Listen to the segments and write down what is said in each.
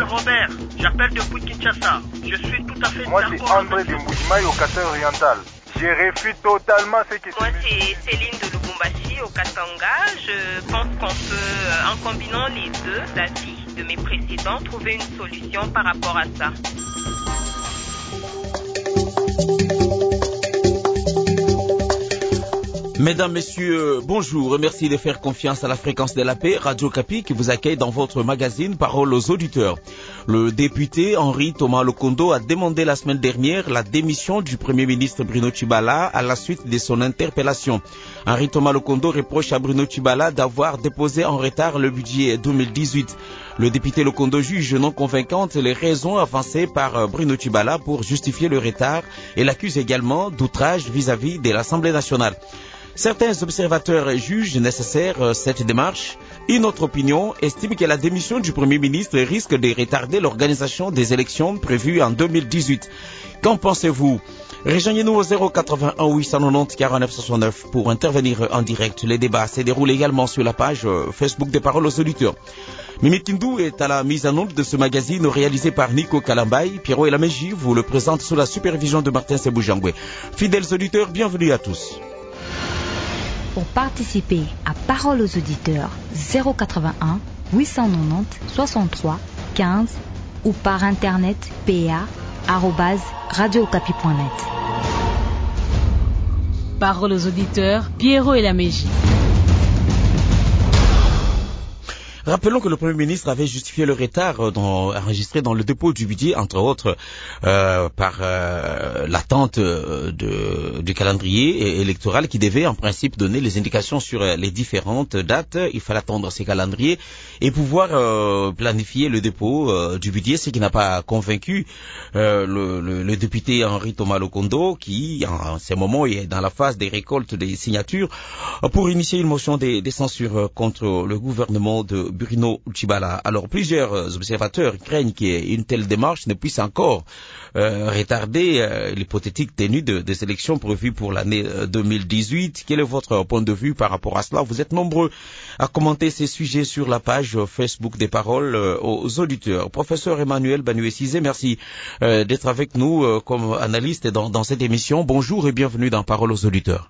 Robert, j'appelle depuis Kinshasa. Je suis tout à fait Moi, d'accord. c'est André de Mbujimaï au Katanga oriental. Je refuse totalement ce que Moi, c'est Céline de Lubumbashi au Katanga. Je pense qu'on peut, en combinant les deux avis de mes précédents, trouver une solution par rapport à ça. Mesdames, Messieurs, bonjour. Merci de faire confiance à la fréquence de la paix, Radio Kapi, qui vous accueille dans votre magazine Parole aux auditeurs. Le député Henri Thomas Lokondo a demandé la semaine dernière la démission du Premier ministre Bruno Tshibala à la suite de son interpellation. Henri Thomas Lokondo reproche à Bruno Tshibala d'avoir déposé en retard le budget 2018. Le député Lokondo juge non convaincantes les raisons avancées par Bruno Tshibala pour justifier le retard et l'accuse également d'outrage vis-à-vis de l'Assemblée nationale. Certains observateurs jugent nécessaire cette démarche. Une autre opinion estime que la démission du Premier ministre risque de retarder l'organisation des élections prévues en 2018. Qu'en pensez-vous? Rejoignez-nous au 081 890 49 69 pour intervenir en direct. Les débats se déroulent également sur la page Facebook des Paroles aux auditeurs. Mimi Kindou est à la mise en onde de ce magazine réalisé par Nico Kalambay. Pierrot et la Mégie vous le présentent sous la supervision de Martin Seboujangwe. Fidèles auditeurs, bienvenue à tous. Pour participer à Parole aux auditeurs, 081 890 63 15 ou par internet pa@radiocapi.net. Parole aux auditeurs, Pierrot et la Mégie. Rappelons que le Premier ministre avait justifié le retard enregistré dans le dépôt du budget, entre autres par l'attente du calendrier électoral qui devait en principe donner les indications sur les différentes dates. Il fallait attendre ces calendriers et pouvoir planifier le dépôt du budget, ce qui n'a pas convaincu le député Henri Thomas Lokondo qui, en ce moment, est dans la phase des récoltes des signatures pour initier une motion de censure contre le gouvernement de Bruno Tshibala. Alors, plusieurs observateurs craignent qu'une telle démarche ne puisse encore retarder l'hypothétique tenue des élections prévues pour l'année 2018. Quel est votre point de vue par rapport à cela? Vous êtes nombreux à commenter ces sujets sur la page Facebook des Paroles aux auditeurs. Professeur Emmanuel Banué-Cizé, merci d'être avec nous comme analyste dans cette émission. Bonjour et bienvenue dans Paroles aux auditeurs.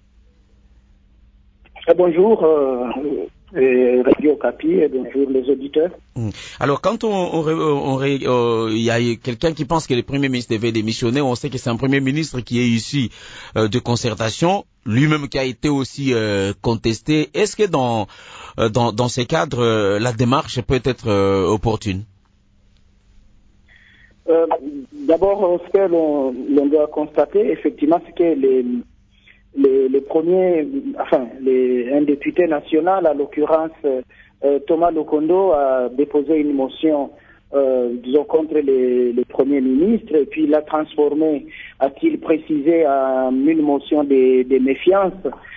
Bonjour Radio Kapi et bonjour les auditeurs. Alors quand il y a quelqu'un qui pense que le Premier ministre devait démissionner, on sait que c'est un Premier ministre qui est issu de concertation, lui-même qui a été aussi contesté. Est-ce que dans ces cadres, la démarche peut être opportune? D'abord, ce que l'on doit constater, effectivement, c'est que les premiers, un député national, à l'occurrence Thomas Lokondo, a déposé une motion, contre le Premier ministre, et puis il l'a transformé, a-t-il précisé, en une motion de méfiance.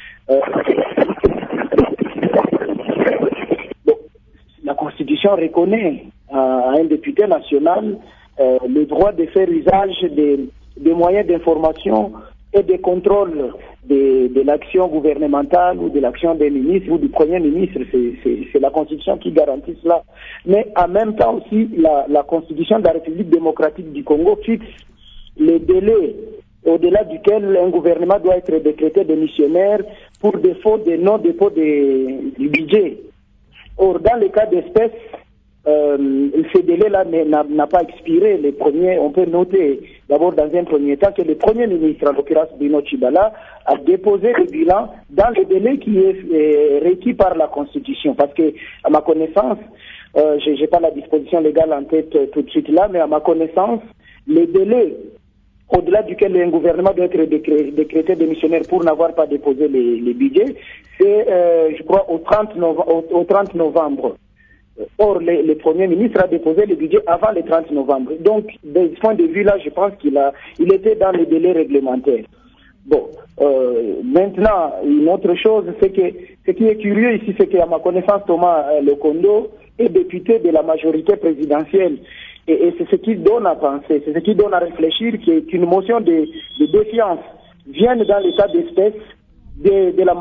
La Constitution reconnaît à un député national le droit de faire usage des moyens d'information et de contrôle de l'action gouvernementale ou de l'action des ministres ou du Premier ministre. C'est la Constitution qui garantit cela. Mais en même temps aussi, la Constitution de la République démocratique du Congo fixe les délais au-delà duquel un gouvernement doit être décrété démissionnaire pour défaut de non-dépôt du budget. Or, dans le cas d'espèce, ce délai-là n'a pas expiré. On peut noter d'abord dans un premier temps que le Premier ministre, en l'occurrence Bruno Tshibala, a déposé le bilan dans le délai qui est requis par la Constitution. Parce que, à ma connaissance, je n'ai pas la disposition légale en tête tout de suite là, mais à ma connaissance, les délais au-delà duquel un gouvernement doit être décrété démissionnaire pour n'avoir pas déposé les budgets, c'est, je crois, au 30 novembre. Or, le Premier ministre a déposé le budget avant le 30 novembre. Donc, de ce point de vue-là, je pense qu'il était dans les délais réglementaires. Bon, maintenant, une autre chose, c'est que ce qui est curieux ici, c'est qu'à ma connaissance, Thomas Lokondo est député de la majorité présidentielle. Et c'est ce qui donne à penser, c'est ce qui donne à réfléchir qu'une motion de défiance vienne dans l'état d'espèce de la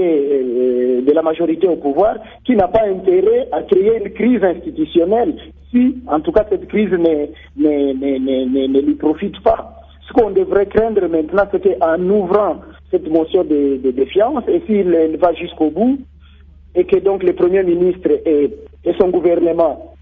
majorité au pouvoir, qui n'a pas intérêt à créer une crise institutionnelle si, en tout cas, cette crise ne lui profite pas. Ce qu'on devrait craindre maintenant, c'est qu'en ouvrant cette motion de défiance, et s'il va jusqu'au bout, et que donc le Premier ministre et son gouvernement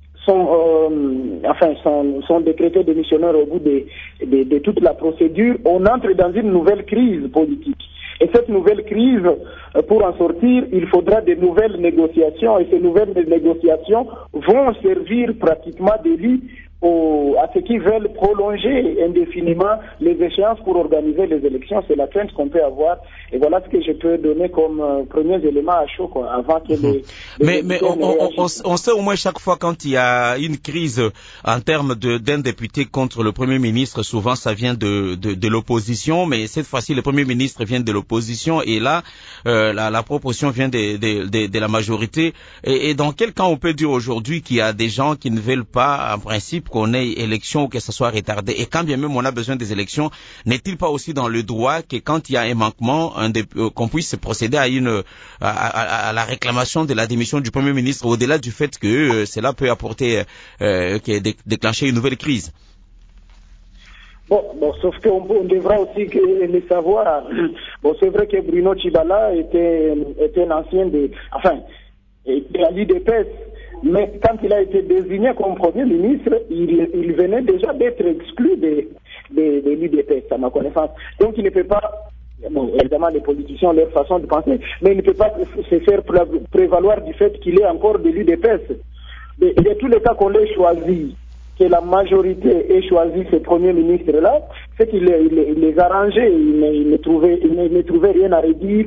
sont décrétés démissionnaires au bout de toute la procédure, on entre dans une nouvelle crise politique. Et cette nouvelle crise, pour en sortir, il faudra de nouvelles négociations, et ces nouvelles négociations vont servir pratiquement d'élit à ceux qui veulent prolonger indéfiniment les échéances pour organiser les élections. C'est la crainte qu'on peut avoir. Et voilà ce que je peux donner comme premiers éléments à chaud, quoi, avant que les Mais on sait au moins chaque fois quand il y a une crise en termes d'un député contre le Premier ministre, souvent ça vient de l'opposition, mais cette fois-ci le Premier ministre vient de l'opposition et là la proposition vient de la majorité. Et dans quel cas on peut dire aujourd'hui qu'il y a des gens qui ne veulent pas en principe qu'on ait élection ou que ça soit retardé, et quand bien même on a besoin des élections, n'est-il pas aussi dans le droit que quand il y a un manquement, qu'on puisse procéder à la réclamation de la démission du Premier ministre, au-delà du fait que cela peut apporter, déclencher une nouvelle crise? Bon, sauf qu'on devra aussi le savoir. Bon, c'est vrai que Bruno Tshibala était un ancien était à l'UDPS. Mais quand il a été désigné comme Premier ministre, il venait déjà d'être exclu de l'UDPS, à ma connaissance. Donc il ne peut pas, évidemment les politiciens ont leur façon de penser, mais il ne peut pas se faire prévaloir du fait qu'il est encore de l'UDPS. Et de tous les cas qu'on l'ait choisi, que la majorité ait choisi ce Premier ministre-là, c'est qu'il les arrangeait, il ne trouvait rien à redire.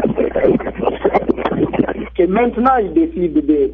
Que maintenant il décide de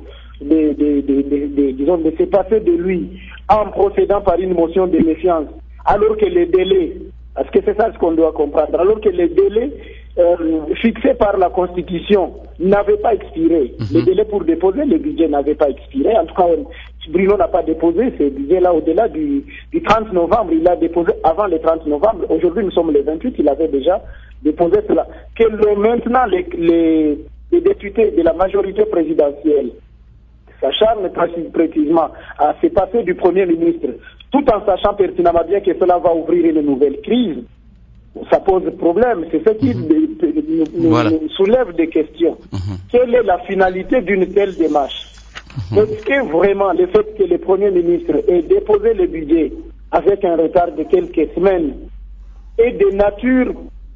se passer de lui en procédant par une motion de méfiance, alors que les délais, parce que c'est ça ce qu'on doit comprendre, alors que les délais fixés par la Constitution n'avaient pas expiré. Les délais pour déposer le budget n'avaient pas expiré. En tout cas, Bruno n'a pas déposé ce budget-là au-delà du 30 novembre. Il l'a déposé avant le 30 novembre. Aujourd'hui, nous sommes le 28, il avait déjà déposé cela. Que maintenant, les députés de la majorité présidentielle s'acharnent précisément à se passer du Premier ministre, tout en sachant pertinemment bien que cela va ouvrir une nouvelle crise, ça pose problème. C'est ce qui nous soulève des questions. Quelle est la finalité d'une telle démarche? Est-ce que vraiment le fait que le Premier ministre ait déposé le budget avec un retard de quelques semaines est de nature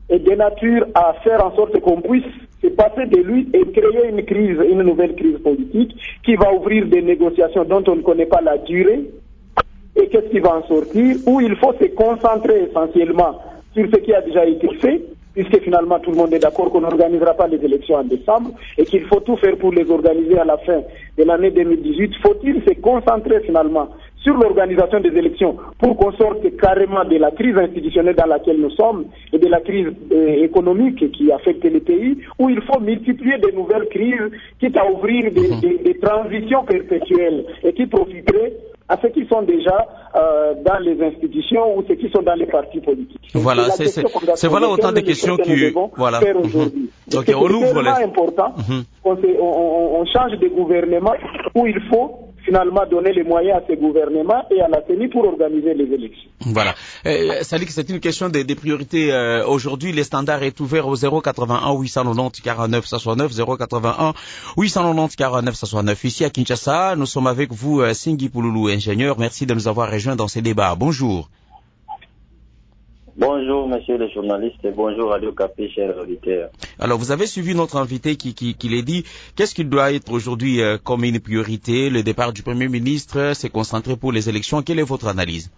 à faire en sorte qu'on puisse se passer de lui et créer une nouvelle crise politique qui va ouvrir des négociations dont on ne connaît pas la durée, et qu'est-ce qui va en sortir, où il faut se concentrer essentiellement sur ce qui a déjà été fait, puisque finalement tout le monde est d'accord qu'on n'organisera pas les élections en décembre et qu'il faut tout faire pour les organiser à la fin de l'année 2018. Faut-il se concentrer finalement sur l'organisation des élections pour qu'on sorte carrément de la crise institutionnelle dans laquelle nous sommes et de la crise économique qui affecte les pays, où il faut multiplier de nouvelles crises, quitte à ouvrir des transitions perpétuelles et qui profiteraient à ceux qui sont déjà dans les institutions ou ceux qui sont dans les partis politiques. Voilà, c'est voilà autant de questions qui voilà. Faire aujourd'hui. Donc on ouvre les... important on change de gouvernement où il faut finalement donner les moyens à ces gouvernements et à la CENI pour organiser les élections. Voilà. Salik, c'est une question des priorités. Aujourd'hui, le standard est ouvert au 081 890 49 69, 081 890 49 69. Ici à Kinshasa, nous sommes avec vous, Singhi Pouloulou, ingénieur. Merci de nous avoir rejoints dans ces débats. Bonjour. Bonjour, monsieur le journaliste, et bonjour Radio Okapi, chers auditeurs. Alors, vous avez suivi notre invité qui l'a dit. Qu'est-ce qu'il doit être aujourd'hui comme une priorité? Le départ du Premier ministre, s'est concentré pour les élections. Quelle est votre analyse?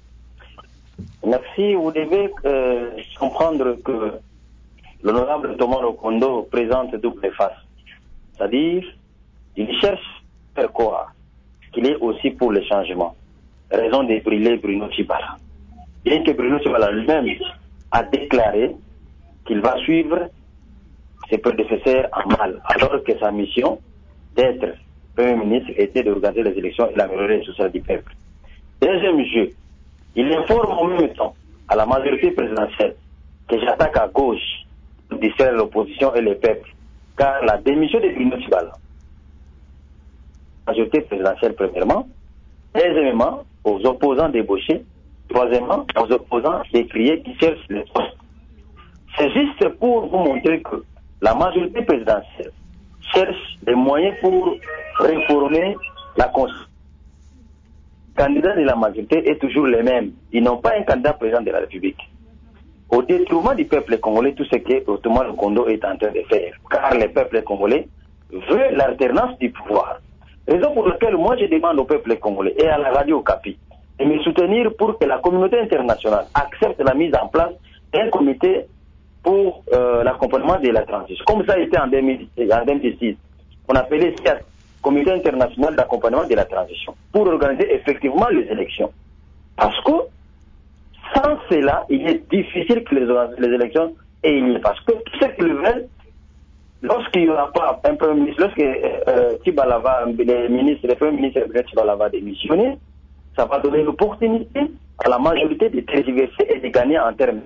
Merci. Vous devez comprendre que l'honorable Thomas Lokondo présente double face. C'est-à-dire, il cherche à faire quoi? Qu'il est aussi pour le changement. Raison de brûler Bruno Tshibala. Bien que Bruno Tshibala lui-même a déclaré qu'il va suivre ses prédécesseurs en mal, alors que sa mission d'être Premier ministre était d'organiser les élections et l'améliorer les social du peuple. Deuxième jeu, il informe en même temps à la majorité présidentielle que j'attaque à gauche pour distraire l'opposition et le peuple, car la démission de Bruno Tshibala, la majorité présidentielle premièrement, Deuxièmement, aux opposants débauchés. Troisièmement, aux opposants décriés qui cherchent les postes. C'est juste pour vous montrer que la majorité présidentielle cherche des moyens pour réformer la Constitution. Le candidat de la majorité est toujours le même. Ils n'ont pas un candidat président de la République. Au détriment du peuple congolais, tout ce que Thomas Lokondo est en train de faire. Car le peuple congolais veut l'alternance du pouvoir. Raison pour laquelle moi je demande au peuple congolais et à la radio Okapi de me soutenir pour que la communauté internationale accepte la mise en place d'un comité pour l'accompagnement de la transition. Comme ça a été en 2006. On appelait ça Comité international d'accompagnement de la transition, pour organiser effectivement les élections. Parce que sans cela, il est difficile que les élections aient lieu. Parce que tout ce qu'ils veulent, lorsqu'il n'y aura pas un premier ministre, lorsque Tibalava, le premier ministre Tibalava démissionner, ça va donner l'opportunité à la majorité de tergiverser et de gagner en termes.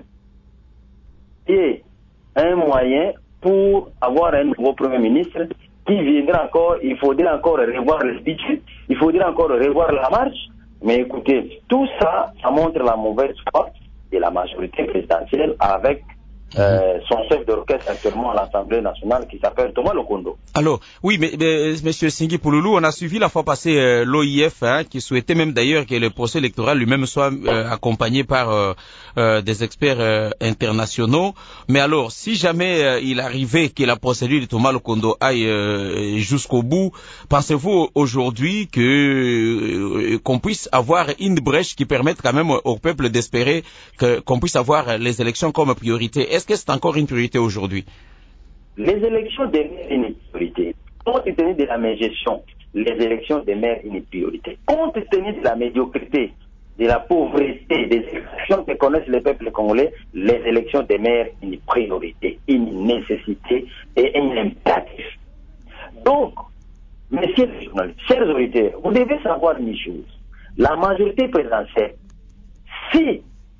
Et un moyen pour avoir un nouveau premier ministre qui viendra encore, il faudra encore revoir le budget, il faudra encore revoir la marche. Mais écoutez, tout ça, ça montre la mauvaise foi de la majorité présidentielle avec son chef d'orchestre actuellement à l'Assemblée nationale qui s'appelle Thomas Lokondo. Alors, oui, mais Monsieur Singui Pouloulou, on a suivi la fois passée l'OIF qui souhaitait même d'ailleurs que le procès électoral lui-même soit accompagné par des experts internationaux. Mais alors, si jamais il arrivait que la procédure de Thomas Lokondo aille jusqu'au bout, pensez-vous aujourd'hui que qu'on puisse avoir une brèche qui permette quand même au peuple d'espérer qu'on puisse avoir les élections comme priorité? Est-ce que c'est encore une priorité aujourd'hui? Les élections demeurent une priorité. Compte tenu de la mégestion, les élections demeurent une priorité. Compte tenu de la médiocrité, de la pauvreté, des exceptions que connaissent les peuples congolais, les élections demeurent une priorité, une nécessité et un impératif. Donc, messieurs les journalistes, chers auditeurs, vous devez savoir une chose. La majorité présidentielle, si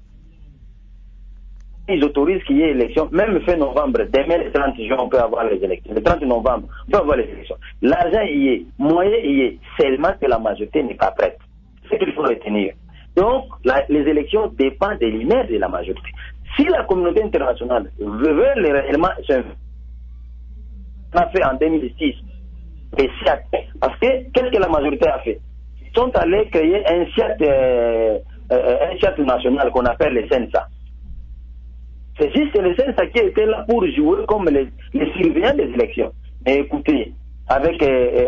ils autorisent qu'il y ait élection, même fin novembre, demain le 30 juin, on peut avoir les élections. Le 30 novembre, on peut avoir les élections. L'argent y est, moyen y est, seulement que la majorité n'est pas prête. C'est ce qu'il faut retenir. Donc, les élections dépendent des lumières de la majorité. Si la communauté internationale veut réellement, on a fait en 2006, et parce que qu'est-ce que la majorité a fait? Ils sont allés créer un charte national qu'on appelle le CENSA. C'est juste le CENSA qui était là pour jouer comme les surveillants des élections. Mais écoutez, avec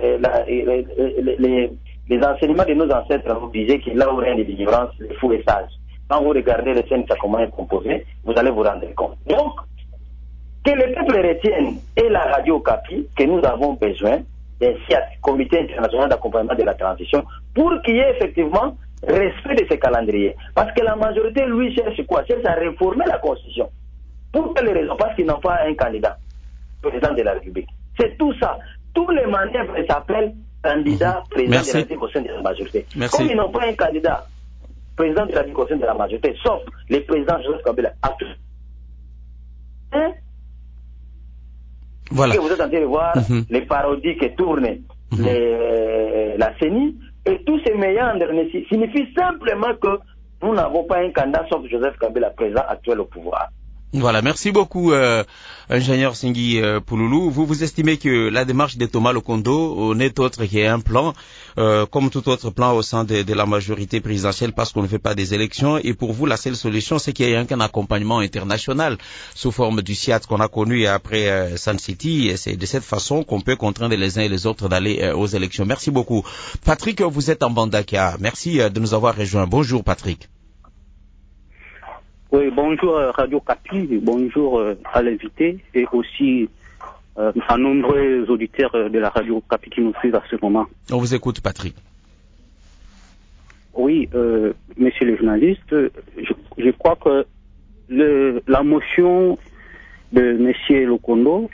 les enseignements de nos ancêtres nous disaient que là où rien de l'ignorance, le fou est sage. Quand vous regardez le CENSA comment est composé, vous allez vous rendre compte. Donc, que le peuple retienne et la radio Okapi que nous avons besoin d'un comité international d'accompagnement de la transition pour qu'il y ait effectivement respect de ce calendrier. Parce que la majorité, lui, cherche quoi? Cherche à réformer la Constitution. Pour quelles raisons? Parce qu'ils n'ont pas un candidat président de la République. C'est tout ça. Tous les manœuvres s'appellent candidat président de la République au sein de la majorité. Merci. Comme ils n'ont pas un candidat président de la République au sein de la majorité, sauf le président Joseph Kabila, voilà. Que vous êtes en train de voir les parodies que tournent la CENI, et tous ces méandres signifient simplement que nous n'avons pas un candidat sauf Joseph Kabila, président actuel au pouvoir. Voilà, merci beaucoup, ingénieur Singui Pouloulou. Vous estimez que la démarche de Thomas Lokondo n'est autre qu'un plan, comme tout autre plan au sein de la majorité présidentielle, parce qu'on ne fait pas des élections. Et pour vous, la seule solution, c'est qu'il y ait un accompagnement international sous forme du SIAT qu'on a connu après Sun City. Et c'est de cette façon qu'on peut contraindre les uns et les autres d'aller aux élections. Merci beaucoup. Patrick, vous êtes en Bandaka. Merci de nous avoir rejoints. Bonjour, Patrick. Oui, bonjour Radio Kapi, bonjour à l'invité et aussi à nombreux auditeurs de la Radio Kapi qui nous suivent à ce moment. On vous écoute, Patrick. Oui, messieurs les journalistes, je crois que la motion de monsieur Lokondo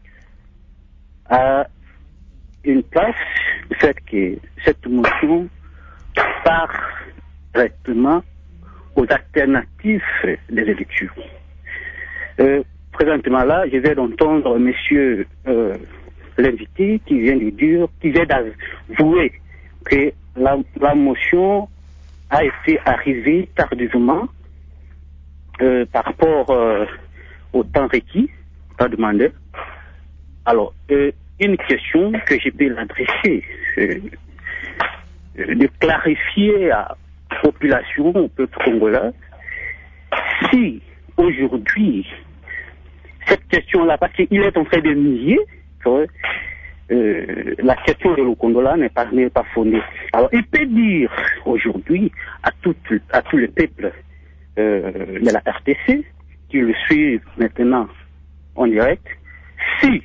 a une place, le fait que cette motion part directement aux alternatives des élections. Présentement là, je viens d'entendre monsieur l'invité qui vient de dire, qui vient d'avouer que la motion a été arrivée tardivement par rapport au temps requis, temps demandé. Alors, une question que je peux l'adresser, de clarifier à la population, au peuple congolais, si aujourd'hui, cette question-là, parce qu'il est en train de nier que la question de l'Okondola n'est pas fondée. Alors, il peut dire aujourd'hui à tout le peuple de la RTC, qui le suit maintenant en direct, si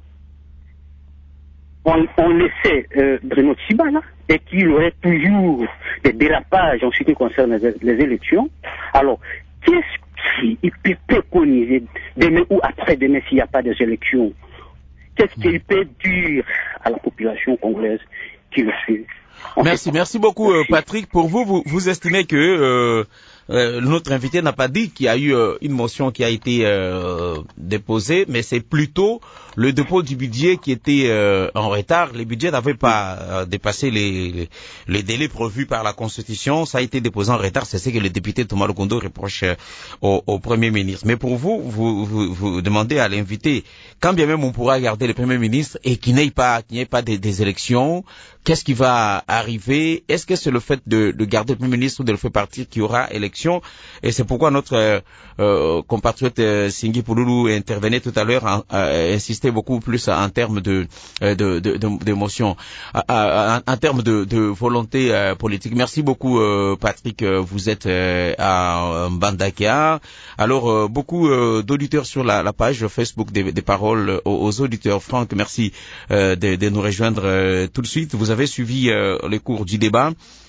on laissait Bruno Tsibala et qu'il y aurait toujours des dérapages en ce qui concerne les élections, alors qu'est-ce qu'il peut préconiser demain ou après-demain s'il n'y a pas des élections? Qu'est-ce qu'il peut dire à la population congolaise qui le suit? Merci beaucoup Patrick. Pour vous estimez que notre invité n'a pas dit qu'il y a eu une motion qui a été déposée, mais c'est plutôt le dépôt du budget qui était en retard. Les budgets n'avaient pas dépassé les délais prévus par la Constitution. Ça a été déposé en retard. C'est ce que le député Thomas Lokondo reproche au Premier ministre. Mais pour vous demandez à l'invité, quand bien même on pourra garder le Premier ministre et qu'il n'y ait pas des élections, qu'est-ce qui va arriver? Est-ce que c'est le fait de garder le Premier ministre ou de le faire partir qu'il y aura élection? Et c'est pourquoi notre compatriote Singhi Pouloulou intervenait tout à l'heure, insistait beaucoup plus en termes d'émotion, en termes de volonté politique. Merci beaucoup Patrick, vous êtes à Mbandaka. Alors beaucoup d'auditeurs sur la page Facebook des paroles aux auditeurs. Franck, merci de nous rejoindre tout de suite. Vous avez suivi les cours du débat.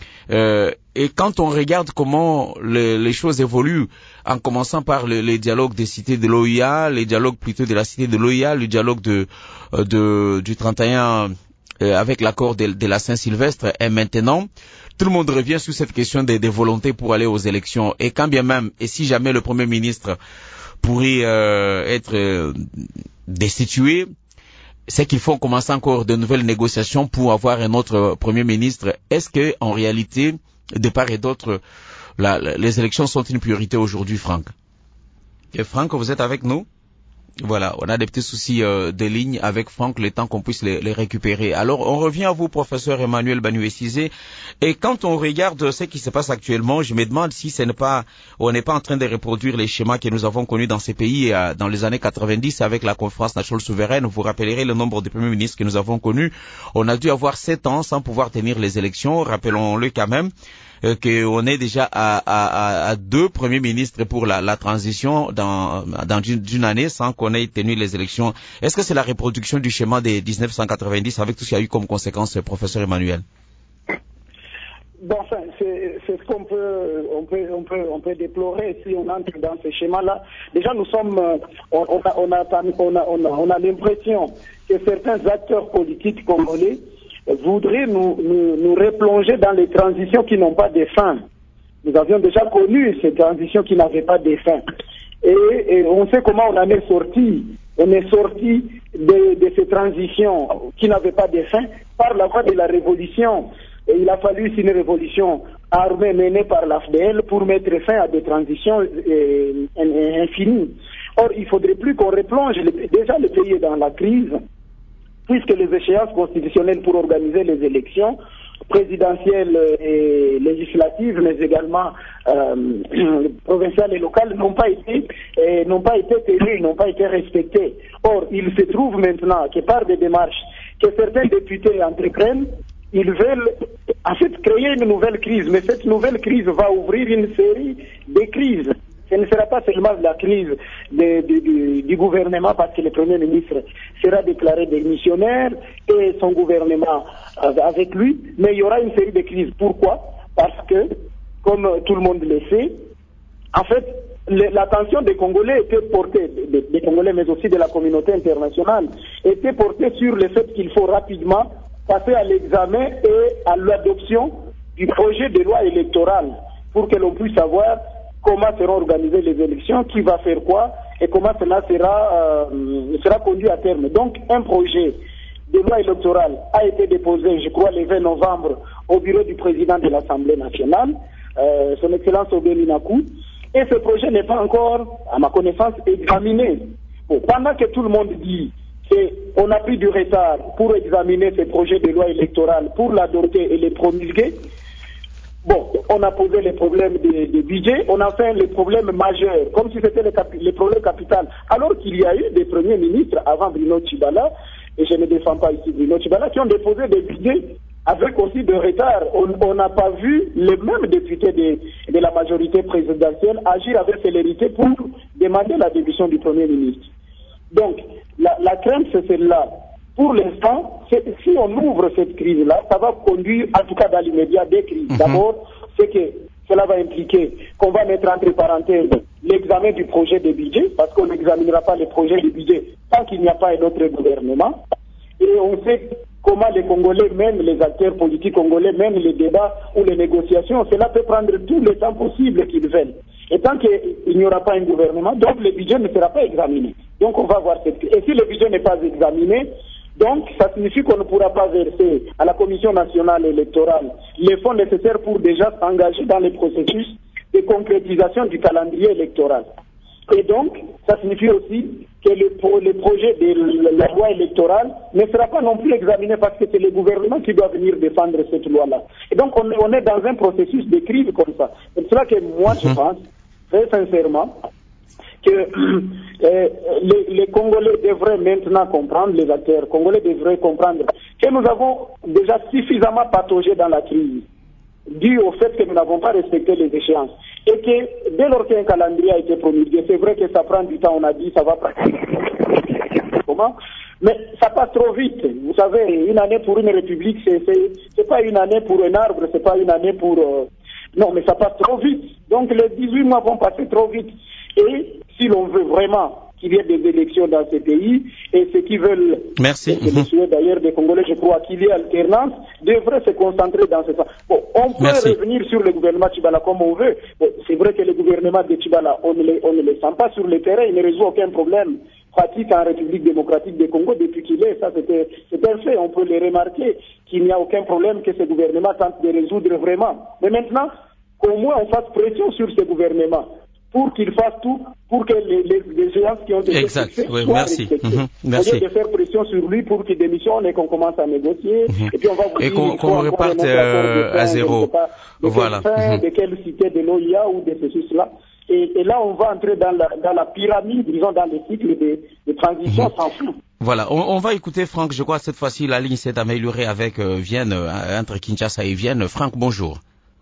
Et quand on regarde comment les choses évoluent, en commençant par les dialogues des cités de l'OIA, les dialogues plutôt de la cité de l'OIA, le dialogue du 31 avec l'accord de la Saint-Sylvestre, et maintenant, tout le monde revient sur cette question des volontés pour aller aux élections. Et quand bien même, et si jamais le Premier ministre pourrait être destitué, c'est qu'il faut commencer encore de nouvelles négociations pour avoir un autre Premier ministre. Est-ce que, en réalité, de part et d'autre, les élections sont une priorité aujourd'hui, Franck? Et Franck, vous êtes avec nous? Voilà, on a des petits soucis de ligne avec Franck, le temps qu'on puisse les récupérer. Alors, on revient à vous, professeur Emmanuel Banué-Cizé. Et quand on regarde ce qui se passe actuellement, je me demande si on n'est pas en train de reproduire les schémas que nous avons connus dans ces pays dans les années 90 avec la conférence nationale souveraine. Vous rappellerez le nombre de premiers ministres que nous avons connus. On a dû avoir 7 ans sans pouvoir tenir les élections. Rappelons-le quand même. Qu'on est déjà à 2 premiers ministres pour la transition dans d'une année sans qu'on ait tenu les élections. Est-ce que c'est la reproduction du schéma des 1990 avec tout ce qu'il y a eu comme conséquence, professeur Emmanuel? Bon, enfin, c'est ce qu'on peut déplorer si on entre dans ce schéma-là. Déjà, nous sommes, on a l'impression que certains acteurs politiques congolais voudraient nous replonger dans les transitions qui n'ont pas de fin. Nous avions déjà connu ces transitions qui n'avaient pas de fin. Et on sait comment on en est sorti. On est sorti de ces transitions qui n'avaient pas de fin par la voie de la révolution. Et il a fallu une révolution armée menée par l'AFDL pour mettre fin à des transitions infinies. Or, il ne faudrait plus qu'on replonge. Déjà, le pays est dans la crise, puisque les échéances constitutionnelles pour organiser les élections présidentielles et législatives, mais également provinciales et locales, n'ont pas été tenues, n'ont pas été respectées. Or, il se trouve maintenant que par des démarches que certains députés entreprennent, ils veulent en fait créer une nouvelle crise, mais cette nouvelle crise va ouvrir une série de crises. Ce ne sera pas seulement la crise du gouvernement parce que le Premier ministre sera déclaré démissionnaire et son gouvernement avec lui, mais il y aura une série de crises. Pourquoi? Parce que, comme tout le monde le sait, en fait, l'attention des Congolais était portée, des Congolais mais aussi de la communauté internationale, était portée sur le fait qu'il faut rapidement passer à l'examen et à l'adoption du projet de loi électorale pour que l'on puisse savoir comment seront organisées les élections, qui va faire quoi et comment cela sera conduit à terme. Donc un projet de loi électorale a été déposé, je crois, le 20 novembre au bureau du président de l'Assemblée nationale, son Excellence Aubin Nakou, et ce projet n'est pas encore, à ma connaissance, examiné. Bon, pendant que tout le monde dit qu'on a pris du retard pour examiner ce projet de loi électorale, pour l'adopter et le promulguer, bon, on a posé les problèmes de budget, on a fait les problèmes majeurs, comme si c'était les problèmes capitaux, alors qu'il y a eu des premiers ministres avant Bruno Tshibala, et je ne défends pas ici Bruno Tshibala, qui ont déposé des budgets avec aussi de retard. On n'a pas vu les mêmes députés de la majorité présidentielle agir avec célérité pour demander la démission du Premier ministre. Donc, la crainte, c'est celle-là. Pour l'instant, si on ouvre cette crise-là, ça va conduire, en tout cas dans l'immédiat, des crises. D'abord, c'est que cela va impliquer qu'on va mettre entre parenthèses l'examen du projet de budget, parce qu'on n'examinera pas le projet de budget tant qu'il n'y a pas un autre gouvernement. Et on sait comment les Congolais, même les acteurs politiques congolais, même les débats ou les négociations, cela peut prendre tout le temps possible qu'ils veulent. Et tant qu'il n'y aura pas un gouvernement, donc le budget ne sera pas examiné. Donc on va voir cette... Et si le budget n'est pas examiné, donc ça signifie qu'on ne pourra pas verser à la Commission nationale électorale les fonds nécessaires pour déjà s'engager dans les processus de concrétisation du calendrier électoral. Et donc, ça signifie aussi que le projet de la loi électorale ne sera pas non plus examiné parce que c'est le gouvernement qui doit venir défendre cette loi-là. Et donc, on est dans un processus de crise comme ça. C'est pour cela que moi, je pense, très sincèrement, que les Congolais devraient maintenant comprendre, les acteurs congolais devraient comprendre que nous avons déjà suffisamment pataugé dans la crise, dû au fait que nous n'avons pas respecté les échéances. Et que dès lors qu'un calendrier a été promulgué, c'est vrai que ça prend du temps, on a dit, ça va pratiquement. Comment? Mais ça passe trop vite. Vous savez, une année pour une république, c'est pas une année pour un arbre, c'est pas une année pour... Non, mais ça passe trop vite. Donc les 18 mois vont passer trop vite. Et si l'on veut vraiment qu'il y ait des élections dans ces pays, et ceux qui veulent, merci. C'est le souhait d'ailleurs des Congolais, je crois qu'il y ait alternance, devraient se concentrer dans ce sens. Bon, on peut revenir sur le gouvernement Tshibala comme on veut. Bon, c'est vrai que le gouvernement de Tshibala, on ne le sent pas sur le terrain, il ne résout aucun problème pratique en République démocratique du Congo depuis qu'il est. Ça, c'est un fait, on peut le remarquer, qu'il n'y a aucun problème que ce gouvernement tente de résoudre vraiment. Mais maintenant, qu'au moins on fasse pression sur ce gouvernement, pour qu'il fasse tout pour que les géants qui ont été fixées soient respectées. Merci. Au lieu de faire pression sur lui pour qu'il démissionne et qu'on commence à négocier, et puis on va vous dire qu'on reparte à zéro. Voilà. De quelle cité de l'OIA ou de ceci, cela. Et là, on va entrer dans la pyramide, disons, dans le cycle de transition sans fin. Voilà, on va écouter Franck. Je crois que cette fois-ci, la ligne s'est améliorée avec Vienne, entre Kinshasa et Vienne. Franck, bonjour.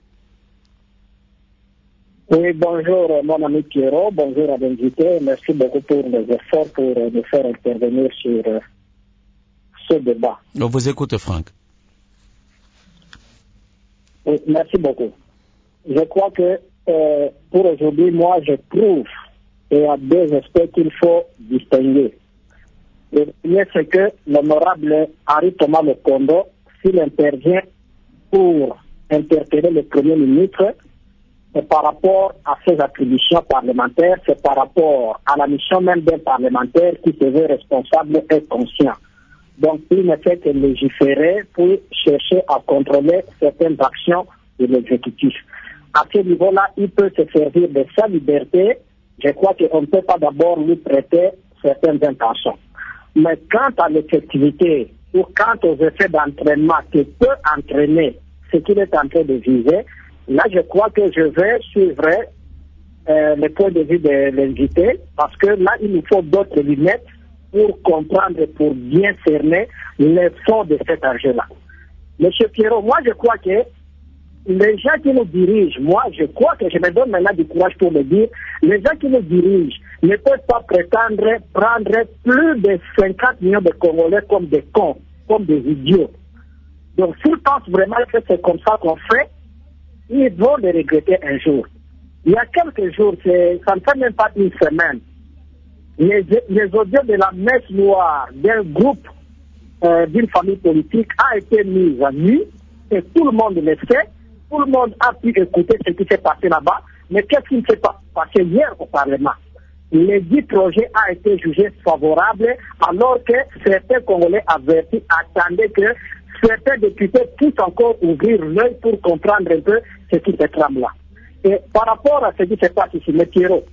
Oui, bonjour mon ami Pierrot, bonjour à l'invité. Merci beaucoup pour les efforts pour nous faire intervenir sur ce débat. On vous écoute, Franck. Oui, merci beaucoup. Je crois que pour aujourd'hui, moi, je trouve qu'il y a deux aspects qu'il faut distinguer. Le premier, c'est que l'honorable Henri Thomas Lokondo, s'il intervient pour interpeller le Premier ministre, c'est par rapport à ses attributions parlementaires, c'est par rapport à la mission même d'un parlementaire qui se veut responsable et conscient. Donc, il ne fait que légiférer pour chercher à contrôler certaines actions de l'exécutif. À ce niveau-là, il peut se servir de sa liberté. Je crois qu'on ne peut pas d'abord lui prêter certaines intentions. Mais quant à l'effectivité ou quant aux effets d'entraînement qui peut entraîner ce qu'il est en train de viser, là, je crois que je vais suivre le point de vue de l'invité, parce que là, il nous faut d'autres lunettes pour comprendre et pour bien cerner les fonds de cet enjeu-là. Monsieur Pierrot, moi, je crois que les gens qui nous dirigent, moi, je crois que je me donne maintenant du courage pour le dire, les gens qui nous dirigent ne peuvent pas prétendre prendre plus de 50 millions de Congolais comme des cons, comme des idiots. Donc, s'ils pensent vraiment que c'est comme ça qu'on fait, ils vont le regretter un jour. Il y a quelques jours, ça ne fait même pas une semaine, les audios de la messe noire d'un groupe d'une famille politique a été mis à nu, et tout le monde le sait, tout le monde a pu écouter ce qui s'est passé là-bas, mais qu'est-ce qui ne s'est pas passé hier au Parlement? les 10 projets a été jugé favorable, alors que certains Congolais avertis attendaient que certains députés puissent encore ouvrir l'œil pour comprendre un peu ce qui se trame là. Et par rapport à ce qui se passe ici, M. Pierrot,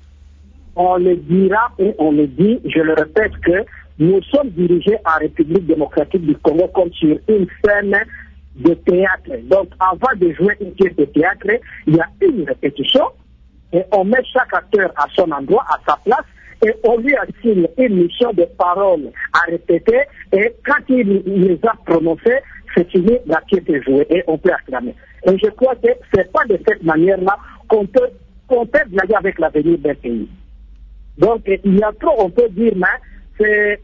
on le dira et on le dit, je le répète, que nous sommes dirigés en République démocratique du Congo comme sur une scène de théâtre. Donc, avant de jouer une pièce de théâtre, il y a une répétition et on met chaque acteur à son endroit, à sa place, et on lui assigne une mission de parole à répéter, et quand il les a prononcées, c'est fini, la pièce est jouée et on peut acclamer. Et je crois que c'est pas de cette manière-là qu'on peut blaguer avec l'avenir d'un pays. Donc, il y a trop, on peut dire, mais c'est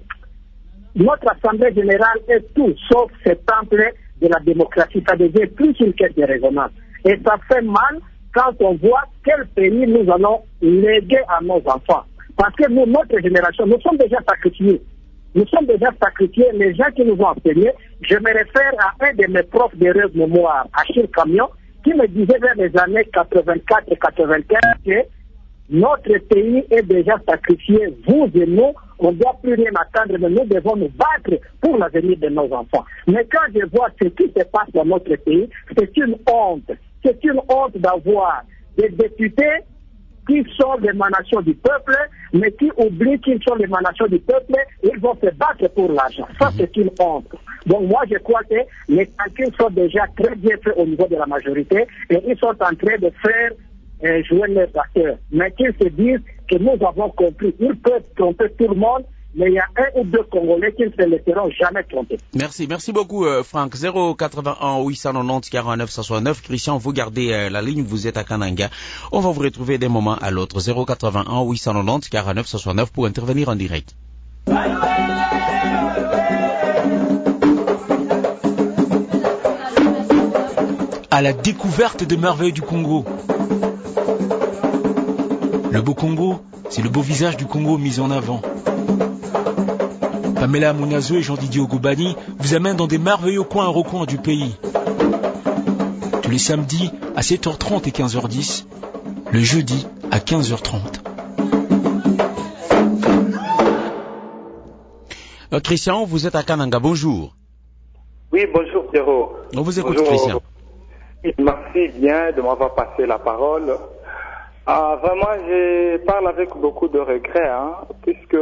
notre Assemblée générale est tout sauf ce temple de la démocratie. Ça devient plus une caisse de résonance. Et ça fait mal quand on voit quel pays nous allons léguer à nos enfants. Parce que nous, notre génération, nous sommes déjà sacrifiés. Nous sommes déjà sacrifiés, les gens qui nous ont enseignés. Je me réfère à un de mes profs d'heureuse mémoire, Achille Camion, qui me disait vers les années 84 et 95 que notre pays est déjà sacrifié, vous et nous, on ne doit plus rien attendre, mais nous devons nous battre pour l'avenir de nos enfants. Mais quand je vois ce qui se passe dans notre pays, c'est une honte. C'est une honte d'avoir des députés qui sont l'émanation du peuple, mais qui oublient qu'ils sont l'émanation du peuple, ils vont se battre pour l'argent. Ça, c'est une honte. Donc moi, je crois que les calculs sont déjà très bien faits au niveau de la majorité, et ils sont en train de faire jouer leurs acteurs. Mais qu'ils se disent que nous avons compris. Ils peuvent tromper tout le monde, mais il y a un ou deux Congolais qui ne se laisseront jamais tromper. Merci beaucoup Franck. 081 890 49 69. Christian, vous gardez la ligne, vous êtes à Kananga. On va vous retrouver d'un moment à l'autre. 081 890 49 69 pour intervenir en direct. À la découverte des merveilles du Congo. Le beau Congo, c'est le beau visage du Congo mis en avant. Pamela Amunazo et Jean-Didier Ogobani vous amènent dans des merveilleux coins et recoins du pays. Tous les samedis à 7h30 et 15h10, le jeudi à 15h30. Christian, vous êtes à Kananga, bonjour. Oui, bonjour Pierrot. On vous écoute, bonjour. Christian. Merci bien de m'avoir passé la parole. Vraiment, je parle avec beaucoup de regrets, puisque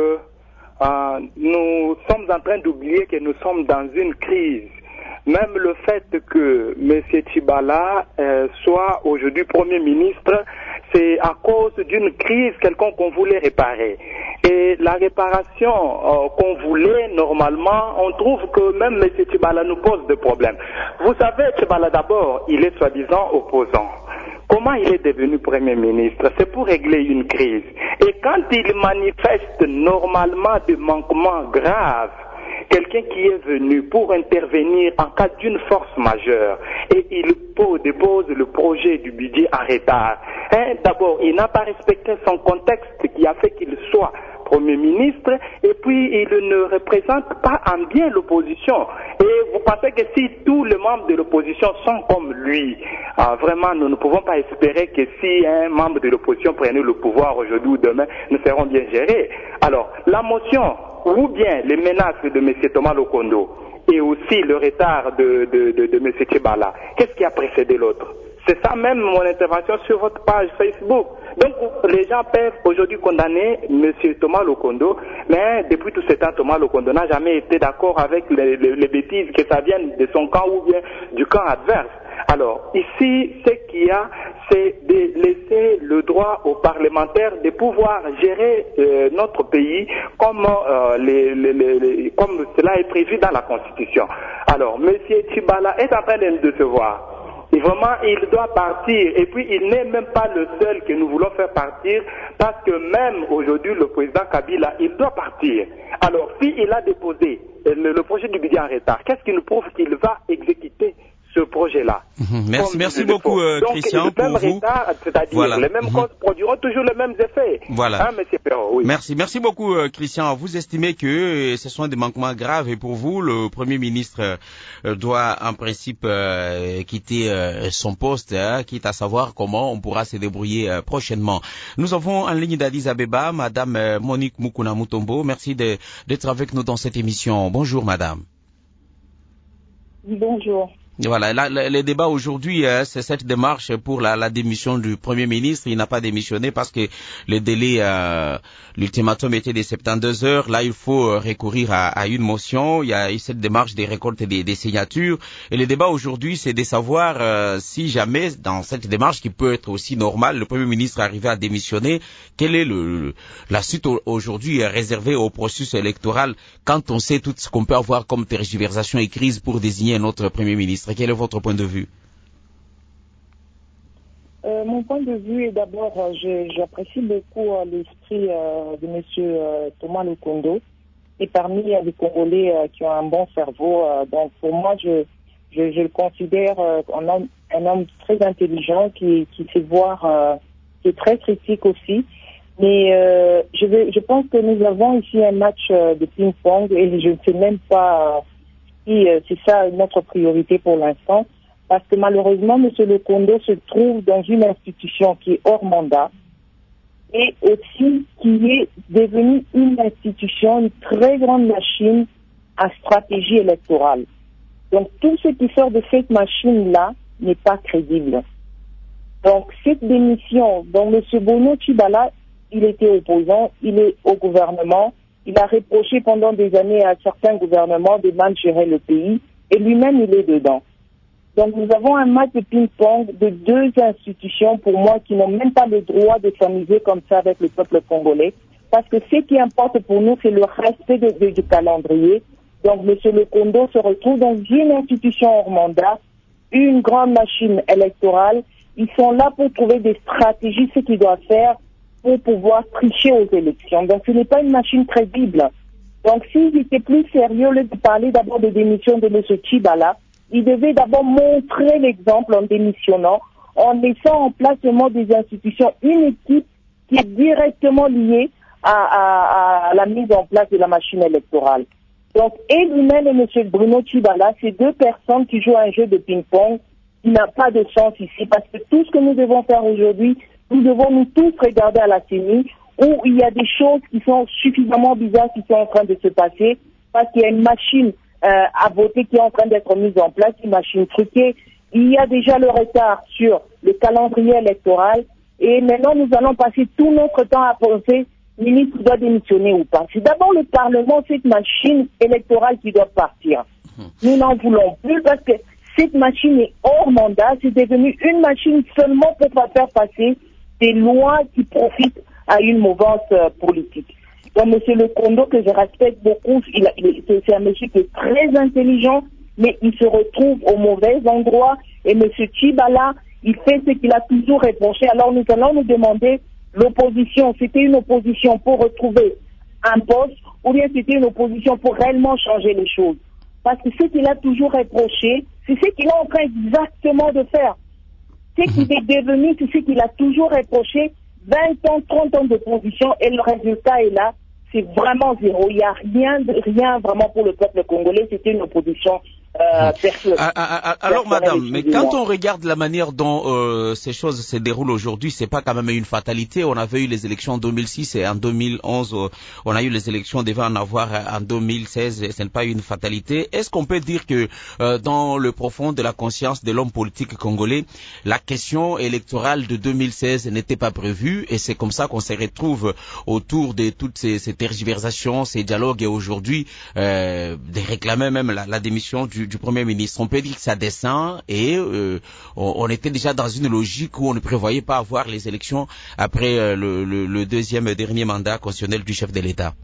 nous sommes en train d'oublier que nous sommes dans une crise. Même le fait que M. Tshibala soit aujourd'hui Premier ministre, c'est à cause d'une crise quelconque qu'on voulait réparer. Et la réparation qu'on voulait, normalement, on trouve que même M. Tshibala nous pose des problèmes. Vous savez, Tshibala d'abord, il est soi-disant opposant. Comment il est devenu Premier ministre? C'est pour régler une crise. Et quand il manifeste normalement des manquements graves, quelqu'un qui est venu pour intervenir en cas d'une force majeure et il dépose le projet du budget en retard. D'abord, il n'a pas respecté son contexte qui a fait qu'il soit Premier ministre, et puis il ne représente pas en bien l'opposition. Et vous pensez que si tous les membres de l'opposition sont comme lui, vraiment nous ne pouvons pas espérer que si un membre de l'opposition prenait le pouvoir aujourd'hui ou demain, nous serons bien gérés. Alors, la motion ou bien les menaces de M. Thomas Lokondo et aussi le retard de M. Tshibala, qu'est-ce qui a précédé l'autre? C'est ça même mon intervention sur votre page Facebook. Donc les gens peuvent aujourd'hui condamner M. Thomas Lokondo, mais depuis tout ce temps, Thomas Lokondo n'a jamais été d'accord avec les bêtises, que ça vienne de son camp ou bien du camp adverse. Alors ici, ce qu'il y a, c'est de laisser le droit aux parlementaires de pouvoir gérer notre pays comme, comme cela est prévu dans la Constitution. Alors, M. Tshibala est en train de nous décevoir. Et vraiment, il doit partir. Et puis, il n'est même pas le seul que nous voulons faire partir, parce que même aujourd'hui, le président Kabila, il doit partir. Alors, s'il a déposé le projet du budget en retard, qu'est-ce qui nous prouve qu'il va exécuter ce projet-là. Merci beaucoup, Christian, pour vous. C'est-à-dire voilà. Les mêmes causes produiront toujours les mêmes effets. Voilà. Monsieur Perrault, oui. Merci beaucoup, Christian. Vous estimez que ce sont des manquements graves et pour vous, le Premier ministre doit en principe quitter son poste, quitte à savoir comment on pourra se débrouiller prochainement. Nous avons en ligne d'Addis Abeba Madame Monique Mukuna Mutombo. Merci d'être avec nous dans cette émission. Bonjour, Madame. Bonjour. Voilà, le débat aujourd'hui, c'est cette démarche pour la démission du Premier ministre. Il n'a pas démissionné parce que le délai, l'ultimatum était de 72 heures. Là, il faut recourir à une motion. Il y a eu cette démarche des récoltes des signatures. Et le débat aujourd'hui, c'est de savoir si jamais, dans cette démarche qui peut être aussi normale, le Premier ministre arrivait à démissionner, quelle est la suite aujourd'hui réservée au processus électoral quand on sait tout ce qu'on peut avoir comme tergiversation et crise pour désigner notre Premier ministre. Quel est votre point de vue? Mon point de vue est d'abord, j'apprécie beaucoup l'esprit de M. Thomas Lokondo et parmi les Congolais qui ont un bon cerveau. Donc pour moi, je le considère un homme très intelligent qui sait voir, qui est très critique aussi. Mais je pense que nous avons ici un match de ping-pong et je ne sais même pas si c'est ça notre priorité pour l'instant, parce que malheureusement, M. Lokondo se trouve dans une institution qui est hors mandat et aussi qui est devenue une institution, une très grande machine à stratégie électorale. Donc tout ce qui sort de cette machine-là n'est pas crédible. Donc cette démission, dont M. Bono Tshibala, il était opposant, il est au gouvernement. Il a reproché pendant des années à certains gouvernements de mal gérer le pays et lui-même il est dedans. Donc nous avons un match de ping-pong de deux institutions pour moi qui n'ont même pas le droit de s'amuser comme ça avec le peuple congolais parce que ce qui importe pour nous c'est le respect du calendrier. Donc M. Lokondo se retrouve dans une institution hors mandat, une grande machine électorale. Ils sont là pour trouver des stratégies, ce qu'ils doivent faire pour pouvoir tricher aux élections. Donc ce n'est pas une machine crédible. Donc s'il était plus sérieux, au lieu de parler d'abord de démission de M. Tshibala, il devait d'abord montrer l'exemple en démissionnant, en laissant en place seulement des institutions, une équipe qui est directement liée à la mise en place de la machine électorale. Donc et lui-même et M. Bruno Tshibala, c'est deux personnes qui jouent un jeu de ping-pong qui n'a pas de sens ici, parce que tout ce que nous devons faire aujourd'hui, nous devons nous tous regarder à la CENI où il y a des choses qui sont suffisamment bizarres qui sont en train de se passer parce qu'il y a une machine à voter qui est en train d'être mise en place, une machine truquée. Il y a déjà le retard sur le calendrier électoral et maintenant nous allons passer tout notre temps à penser le ministre doit démissionner ou pas. C'est d'abord le Parlement, cette machine électorale qui doit partir. Nous n'en voulons plus parce que cette machine est hors mandat, c'est devenu une machine seulement pour faire passer des lois qui profitent à une mouvance politique. Donc, M. Lokondo, que je respecte beaucoup, c'est un monsieur qui est très intelligent, mais il se retrouve au mauvais endroit. Et M. Tshibala, il fait ce qu'il a toujours reproché. Alors, nous allons nous demander l'opposition. C'était une opposition pour retrouver un poste ou bien c'était une opposition pour réellement changer les choses. Parce que ce qu'il a toujours reproché, c'est ce qu'il est en train exactement de faire. Ce qu'il est devenu, c'est ce qu'il a toujours reproché, 20 ans, 30 ans d'opposition, et le résultat est là, c'est vraiment zéro. Il n'y a rien vraiment pour le peuple congolais, c'était une opposition alors madame, mais quand on regarde la manière dont ces choses se déroulent aujourd'hui, c'est pas quand même une fatalité. On avait eu les élections en 2006 et en 2011, on a eu les élections, on devait en avoir en 2016, ce n'est pas une fatalité. Est-ce qu'on peut dire que dans le profond de la conscience de l'homme politique congolais, la question électorale de 2016 n'était pas prévue et c'est comme ça qu'on se retrouve autour de toutes ces tergiversations, ces dialogues et aujourd'hui de réclamer même la démission du Premier ministre. On peut dire que ça descend et on était déjà dans une logique où on ne prévoyait pas avoir les élections après le deuxième dernier mandat constitutionnel du chef de l'État.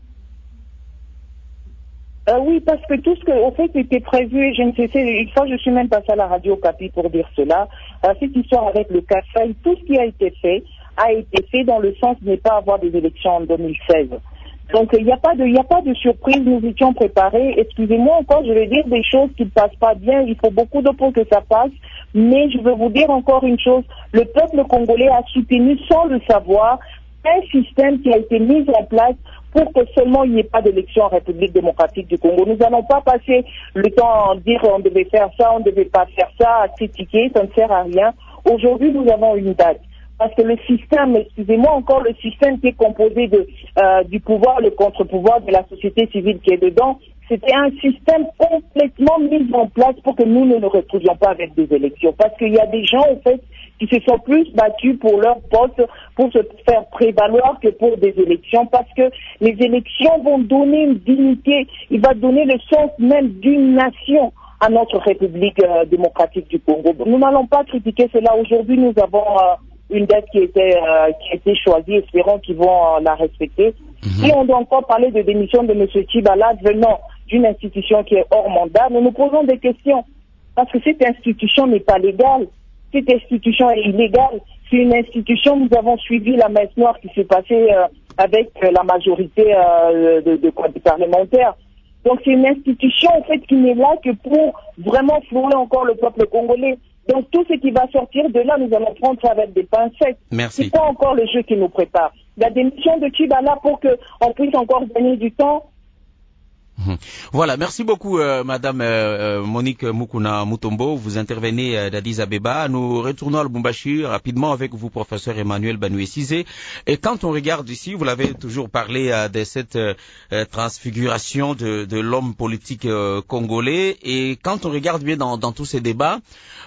Oui, parce que tout ce que, au fait, était prévu, et je ne sais, une fois je suis même passée à la radio Capi pour dire cela, cette histoire avec le Kassai, tout ce qui a été fait dans le sens de ne pas avoir des élections en 2016. Donc il n'y a pas de surprise, nous étions préparés. Excusez-moi encore, je vais dire des choses qui ne passent pas bien, il faut beaucoup de pour que ça passe, mais je veux vous dire encore une chose, le peuple congolais a soutenu sans le savoir un système qui a été mis en place pour que seulement il n'y ait pas d'élection en République démocratique du Congo. Nous n'allons pas passer le temps à dire on devait faire ça, on ne devait pas faire ça, à critiquer, ça ne sert à rien. Aujourd'hui, nous avons une date. Parce que le système, excusez-moi encore, le système qui est composé du pouvoir, le contre-pouvoir, de la société civile qui est dedans, c'était un système complètement mis en place pour que nous ne nous retrouvions pas avec des élections. Parce qu'il y a des gens, en fait, qui se sont plus battus pour leur poste, pour se faire prévaloir que pour des élections, parce que les élections vont donner une dignité, il va donner le sens même d'une nation à notre République démocratique du Congo. Nous n'allons pas critiquer cela. Aujourd'hui, nous avons une date qui a été choisie, espérons qu'ils vont la respecter. Si on doit encore parler de démission de M. Tshibala venant d'une institution qui est hors mandat, nous nous posons des questions. Parce que cette institution n'est pas légale. Cette institution est illégale. C'est une institution, nous avons suivi la messe noire qui s'est passée avec la majorité de parlementaires. Donc c'est une institution en fait qui n'est là que pour vraiment flouer encore le peuple congolais. Donc tout ce qui va sortir de là, nous allons prendre ça avec des pincettes. Merci. C'est pas encore le jeu qui nous prépare. La démission de Tshibala pour qu'on puisse encore gagner du temps. Voilà, merci beaucoup Madame Monique Mukuna Mutombo. Vous intervenez d'Addis Abeba. Nous retournons à Lubumbashi rapidement avec vous, professeur Emmanuel Banoué-Cizé. Et quand on regarde ici, vous l'avez toujours parlé de cette transfiguration de l'homme politique congolais. Et quand on regarde bien dans tous ces débats,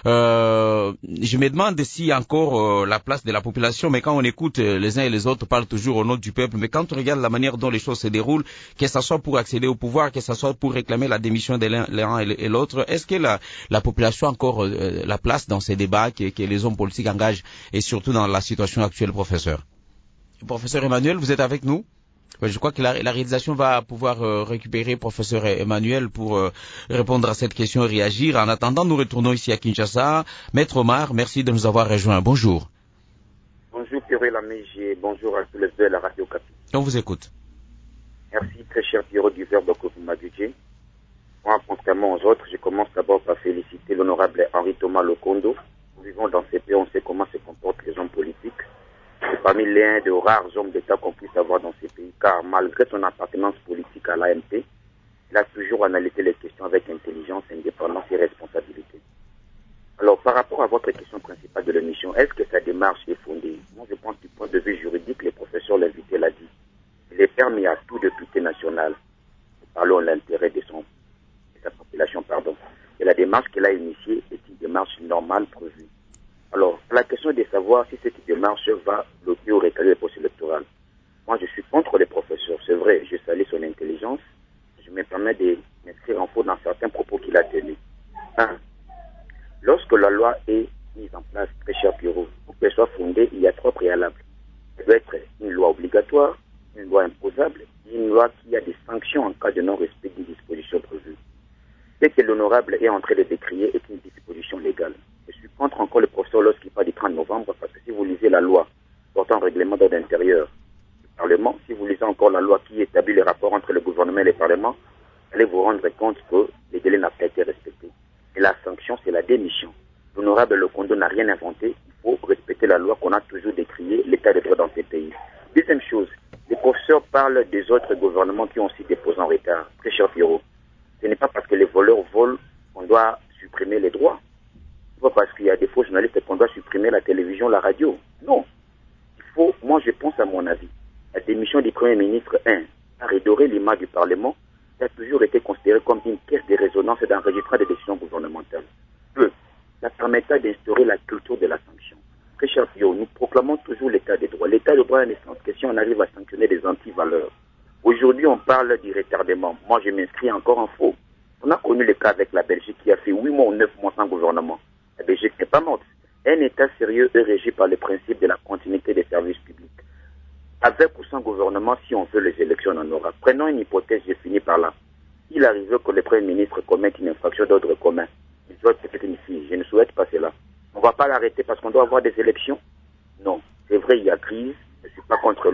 je me demande s'il y a encore la place de la population. Mais quand on écoute les uns et les autres parlent toujours au nom du peuple. Mais quand on regarde la manière dont les choses se déroulent, que ce soit pour accéder au pouvoir, que ce soit pour réclamer la démission de l'un et l'autre, est-ce que la population a encore la place dans ces débats que les hommes politiques engagent, et surtout dans la situation actuelle, professeur? Professeur Emmanuel, vous êtes avec nous? Je crois que la réalisation va pouvoir récupérer professeur Emmanuel pour répondre à cette question et réagir. En attendant, nous retournons ici à Kinshasa. Maître Omar, merci de nous avoir rejoints. Bonjour. Bonjour Pierrot Lamégier, bonjour à tous les deux de la Radio Capi. On vous écoute. Merci très cher Pierrot du verbe que vous m'avez dit. Moi, contrairement aux autres, je commence d'abord par féliciter l'honorable Henri Thomas Lokondo. Nous vivons dans ces pays, on sait comment se comportent les hommes politiques. C'est parmi l'un des rares hommes d'État qu'on puisse avoir dans ces pays, car malgré son appartenance politique à l'AMP, il a toujours analysé les questions avec intelligence, indépendance et responsabilité. Alors, par rapport à votre question principale de l'émission, est-ce que sa démarche est fondée? Moi, je pense du point de vue juridique, les professeurs l'invité l'a dit. Il est permis à tout député national de parler en l'intérêt de sa population, Et la démarche qu'il a initiée est une démarche normale prévue. Alors, la question est de savoir si cette démarche va bloquer ou récaler les postes électorales. Moi, je suis contre les professeurs. C'est vrai, je salue son intelligence. Je me permets de m'inscrire en faux dans certains propos qu'il a tenus. Lorsque la loi est mise en place, très cher Pierrot, pour qu'elle soit fondée, il y a 3 préalables. Elle doit être une loi obligatoire, une loi imposable, une loi qui a des sanctions en cas de non-respect d'une disposition prévue. Ce que l'honorable est en train de décrier est une disposition légale. Je suis contre encore le professeur lorsqu'il parle du 30 novembre, parce que si vous lisez la loi portant règlement d'ordre intérieur du Parlement, si vous lisez encore la loi qui établit les rapports entre le gouvernement et le Parlement, vous allez vous rendre compte que les délais n'ont pas été respectés. Et la sanction, c'est la démission. L'honorable Lokondo n'a rien inventé. Il faut respecter la loi qu'on a toujours décriée, l'état de droit dans ces pays. Deuxième chose, les professeurs parlent des autres gouvernements qui ont aussi déposé en retard. Très cher Pierrot, ce n'est pas parce que les voleurs volent qu'on doit supprimer les droits. Ce n'est pas parce qu'il y a des faux journalistes qu'on doit supprimer la télévision, la radio. Non. Moi je pense à mon avis, la démission du Premier ministre, a redoré l'image du Parlement, qui a toujours été considéré comme une caisse de résonance d'enregistrement des décisions gouvernementales. 2. Ça permettra d'instaurer la culture de la sanction. Très cher Pierrot, nous proclamons toujours l'état des droits. L'état de droit est naissance. Si on arrive à sanctionner des anti-valeurs. Aujourd'hui, on parle du retardement. Moi, je m'inscris encore en faux. On a connu le cas avec la Belgique qui a fait 8 mois ou 9 mois sans gouvernement. La Belgique n'est pas morte. Un État sérieux est régi par le principe de la continuité des services publics. Avec ou sans gouvernement, si on veut les élections, on en aura. Prenons une hypothèse, j'ai fini par là. Il arrive que le Premier ministre commette une infraction d'ordre commun. Il doit peut-être une fille. Je ne souhaite pas cela. On ne va pas l'arrêter parce qu'on doit avoir des élections? Non. C'est vrai, il y a crise. Je ne suis pas contre lui.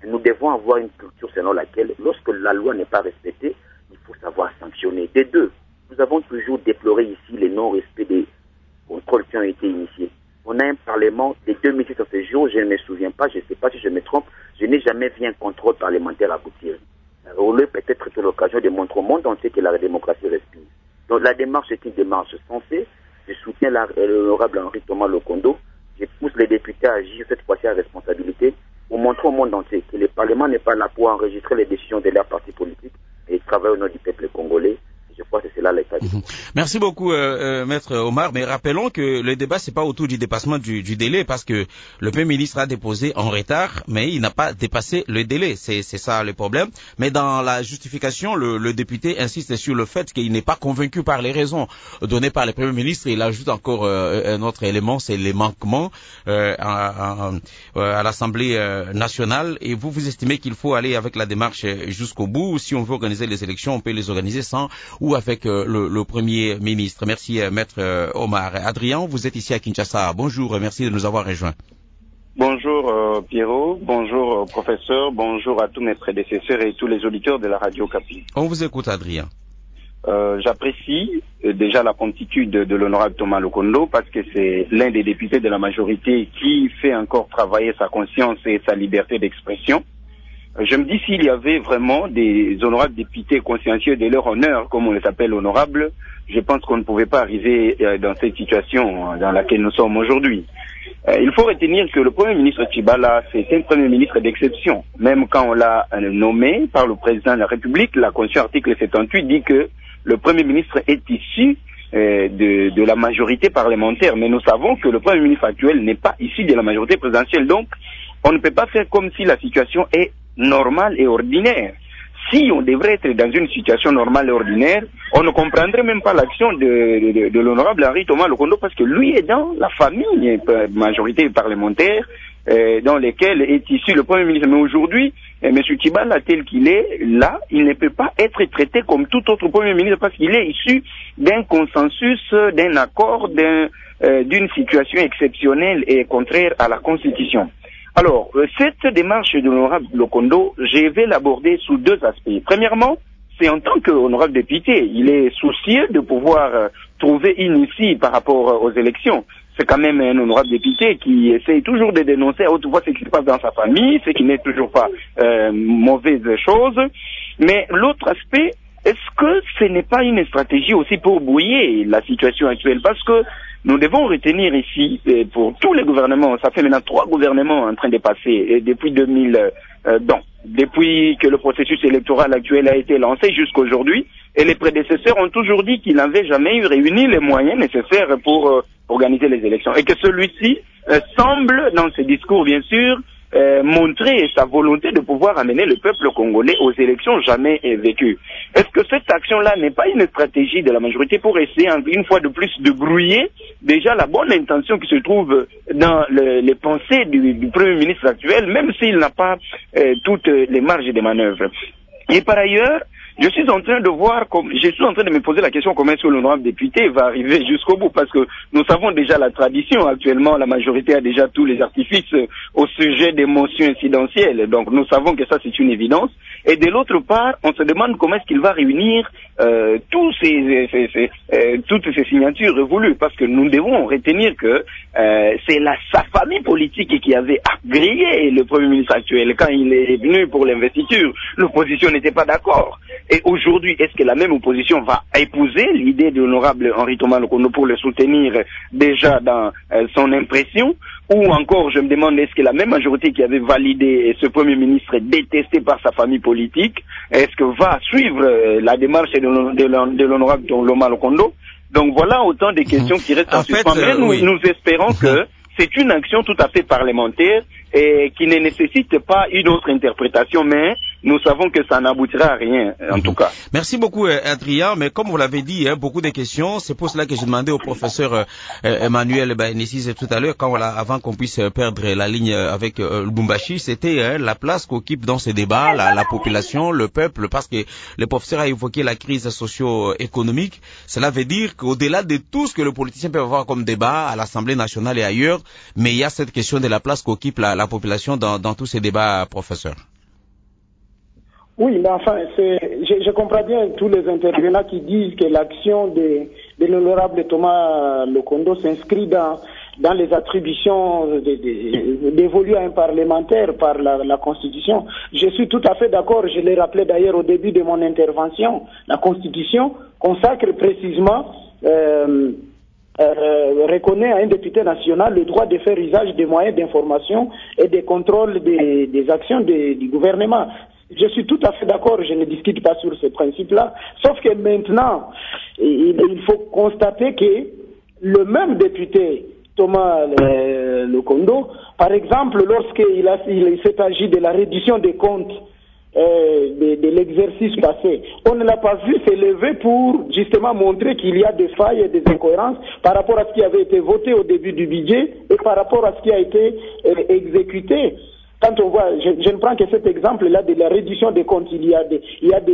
Nous devons avoir une culture selon laquelle, lorsque la loi n'est pas respectée, il faut savoir sanctionner. Des deux, nous avons toujours déploré ici les non-respects des contrôles qui ont été initiés. On a un parlement des 2006 à ce jour, je ne me souviens pas, je ne sais pas si je me trompe, je n'ai jamais vu un contrôle parlementaire aboutir. Peut-être que l'occasion de montrer au monde entier que la démocratie respire. Donc la démarche est une démarche sensée. Je soutiens l'honorable Henri Thomas Lokondo. Je pousse les députés à agir cette fois-ci à responsabilité pour montrer au monde entier que le Parlement n'est pas là pour enregistrer les décisions de leurs partis politiques et travailler au nom du peuple congolais. Je crois que c'est là l'état du Merci beaucoup, Maître Omar. Mais rappelons que le débat, c'est pas autour du dépassement du délai, parce que le Premier ministre a déposé en retard, mais il n'a pas dépassé le délai. C'est ça le problème. Mais dans la justification, le député insiste sur le fait qu'il n'est pas convaincu par les raisons données par le Premier ministre. Il ajoute encore un autre élément, c'est les manquements à l'Assemblée nationale. Et vous estimez qu'il faut aller avec la démarche jusqu'au bout. Si on veut organiser les élections, on peut les organiser sans ou avec le Premier ministre. Merci, Maître Omar. Adrien, vous êtes ici à Kinshasa. Bonjour, merci de nous avoir rejoints. Bonjour Pierrot, bonjour professeur, bonjour à tous mes prédécesseurs et tous les auditeurs de la radio Capi. On vous écoute, Adrien. J'apprécie déjà la promptitude de l'honorable Thomas Lokondo, parce que c'est l'un des députés de la majorité qui fait encore travailler sa conscience et sa liberté d'expression. Je me dis, s'il y avait vraiment des honorables députés consciencieux de leur honneur, comme on les appelle honorables, je pense qu'on ne pouvait pas arriver dans cette situation dans laquelle nous sommes aujourd'hui. Il faut retenir que le Premier ministre Tshibala, c'est un Premier ministre d'exception. Même quand on l'a nommé par le président de la République, la Constitution article 78 dit que le Premier ministre est issu de la majorité parlementaire. Mais nous savons que le Premier ministre actuel n'est pas issu de la majorité présidentielle. Donc, on ne peut pas faire comme si la situation est normale et ordinaire. Si on devrait être dans une situation normale et ordinaire, on ne comprendrait même pas l'action de l'honorable Henri Thomas Lokondo, parce que lui est dans la famille majorité parlementaire dans lesquelles est issu le Premier ministre. Mais aujourd'hui, M. Tshibala, tel qu'il est là, il ne peut pas être traité comme tout autre Premier ministre, parce qu'il est issu d'un consensus, d'un accord, d'une situation exceptionnelle et contraire à la Constitution. Alors, cette démarche de l'honorable Lokondo, je vais l'aborder sous deux aspects. Premièrement, c'est en tant qu'honorable député, il est soucieux de pouvoir trouver une issue par rapport aux élections. C'est quand même un honorable député qui essaie toujours de dénoncer à haute voix ce qui se passe dans sa famille, ce qui n'est toujours pas mauvaise chose. Mais l'autre aspect, est-ce que ce n'est pas une stratégie aussi pour brouiller la situation actuelle? Parce que nous devons retenir ici, pour tous les gouvernements, ça fait maintenant 3 gouvernements en train de passer, depuis 2000, depuis que le processus électoral actuel a été lancé jusqu'à aujourd'hui, et les prédécesseurs ont toujours dit qu'ils n'avaient jamais réuni les moyens nécessaires pour organiser les élections. Et que celui-ci semble, dans ses discours bien sûr, montrer sa volonté de pouvoir amener le peuple congolais aux élections jamais vécues. Est-ce que cette action-là n'est pas une stratégie de la majorité pour essayer une fois de plus de brouiller déjà la bonne intention qui se trouve dans les pensées du Premier ministre actuel, même s'il n'a pas toutes les marges de manœuvre? Et par ailleurs, je suis en train de me poser la question comment est-ce que l'honorable député va arriver jusqu'au bout, parce que nous savons déjà la tradition. Actuellement, la majorité a déjà tous les artifices au sujet des motions incidentielles. Donc, nous savons que ça, c'est une évidence. Et de l'autre part, on se demande comment est-ce qu'il va réunir toutes ces signatures voulues, parce que nous devons retenir que c'est sa famille politique qui avait agréé le Premier ministre actuel. Quand il est venu pour l'investiture, l'opposition n'était pas d'accord. Et aujourd'hui, est-ce que la même opposition va épouser l'idée de l'honorable Henri Thomas Lokondo pour le soutenir déjà dans son impression? Ou encore, je me demande, est-ce que la même majorité qui avait validé ce Premier ministre détesté par sa famille politique, est-ce que va suivre la démarche de l'honorable Thomas Lokondo? Donc voilà autant de questions qui restent en suspens. Mais nous espérons que c'est une action tout à fait parlementaire et qui ne nécessite pas une autre interprétation, mais nous savons que ça n'aboutira à rien, en tout cas. Merci beaucoup, Adrien. Mais comme vous l'avez dit, beaucoup de questions. C'est pour cela que j'ai demandé au professeur Emmanuel Baenessis tout à l'heure, avant qu'on puisse perdre la ligne avec Lubumbashi, c'était la place qu'occupe dans ces débats la population, le peuple, parce que le professeur a évoqué la crise socio-économique. Cela veut dire qu'au-delà de tout ce que le politicien peut avoir comme débat à l'Assemblée nationale et ailleurs, mais il y a cette question de la place qu'occupe la population dans tous ces débats, professeur. Oui, mais enfin, je comprends bien tous les intervenants qui disent que l'action de l'honorable Thomas Lokondo s'inscrit dans les attributions dévolues à un parlementaire par la Constitution. Je suis tout à fait d'accord, je l'ai rappelé d'ailleurs au début de mon intervention. La Constitution consacre précisément, reconnaît à un député national le droit de faire usage des moyens d'information et de contrôle des actions du gouvernement. Je suis tout à fait d'accord, je ne discute pas sur ce principe-là, sauf que maintenant, il faut constater que le même député, Thomas Lokondo, par exemple, lorsqu'il s'est agi de la reddition des comptes de l'exercice passé, on ne l'a pas vu s'élever pour justement montrer qu'il y a des failles et des incohérences par rapport à ce qui avait été voté au début du budget et par rapport à ce qui a été exécuté. Quand on voit, je ne prends que cet exemple-là de la réduction des comptes, il y a des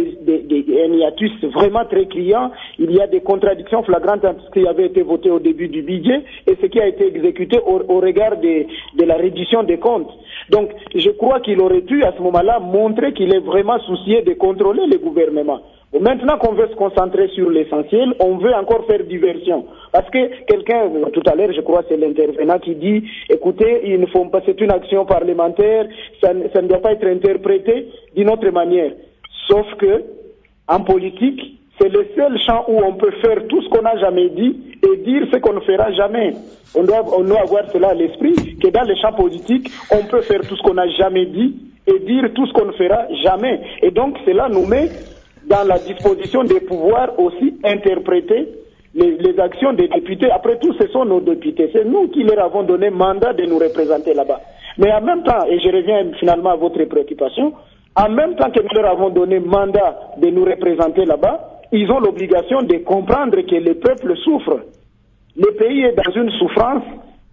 hiatus vraiment très criants, il y a des contradictions flagrantes entre ce qui avait été voté au début du budget et ce qui a été exécuté au regard de la réduction des comptes. Donc, je crois qu'il aurait pu à ce moment-là montrer qu'il est vraiment soucié de contrôler le gouvernement. Maintenant qu'on veut se concentrer sur l'essentiel, on veut encore faire diversion. Parce que quelqu'un, tout à l'heure, je crois, c'est l'intervenant qui dit, écoutez, il ne faut pas, c'est une action parlementaire, ça ne doit pas être interprété d'une autre manière. Sauf que, en politique, c'est le seul champ où on peut faire tout ce qu'on n'a jamais dit et dire ce qu'on ne fera jamais. On doit avoir cela à l'esprit, que dans les champs politiques, on peut faire tout ce qu'on n'a jamais dit et dire tout ce qu'on ne fera jamais. Et donc, cela nous met dans la disposition de pouvoir aussi interpréter les actions des députés. Après tout, ce sont nos députés. C'est nous qui leur avons donné mandat de nous représenter là-bas. Mais en même temps, et je reviens finalement à votre préoccupation, en même temps que nous leur avons donné mandat de nous représenter là-bas, ils ont l'obligation de comprendre que le peuple souffre. Le pays est dans une souffrance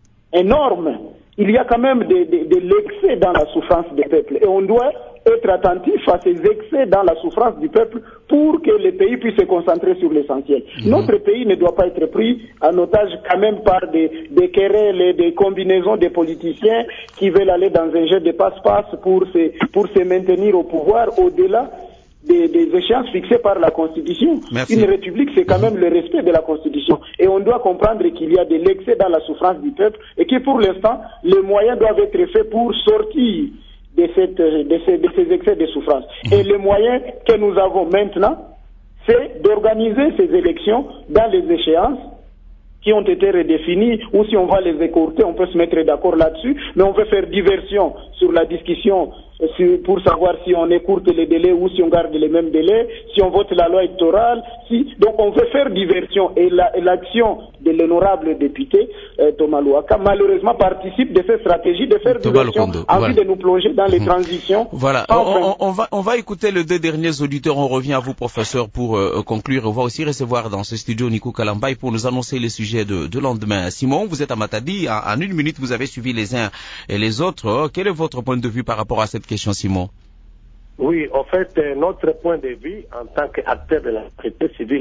énorme. Il y a quand même de l'excès dans la souffrance du peuple. Et on doit être attentif à ces excès dans la souffrance du peuple pour que le pays puisse se concentrer sur l'essentiel. Notre pays ne doit pas être pris en otage quand même par des querelles et des combinaisons de politiciens qui veulent aller dans un jeu de passe-passe pour se maintenir au pouvoir au-delà des échéances fixées par la Constitution. Merci. Une république, c'est quand même le respect de la Constitution. Et on doit comprendre qu'il y a de l'excès dans la souffrance du peuple et que pour l'instant, les moyens doivent être faits pour sortir de ces excès de souffrance. Et le moyen que nous avons maintenant, c'est d'organiser ces élections dans les échéances qui ont été redéfinies, ou si on va les écourter, on peut se mettre d'accord là-dessus, mais on veut faire diversion sur la discussion pour savoir si on écourte les délais ou si on garde les mêmes délais, si on vote la loi électorale, donc on veut faire diversion et l'action de l'honorable député Thomas Louaka malheureusement participe de cette stratégie de faire diversion en vue de nous plonger dans les transitions. Voilà, on va écouter les deux derniers auditeurs, on revient à vous professeur pour conclure. On va aussi recevoir dans ce studio Nico Kalambay pour nous annoncer les sujets de lendemain. Simon, vous êtes à Matadi, en une minute vous avez suivi les uns et les autres. Quel est votre point de vue par rapport à cette question, Simon? Oui, en fait, notre point de vue en tant qu'acteur de la société civile,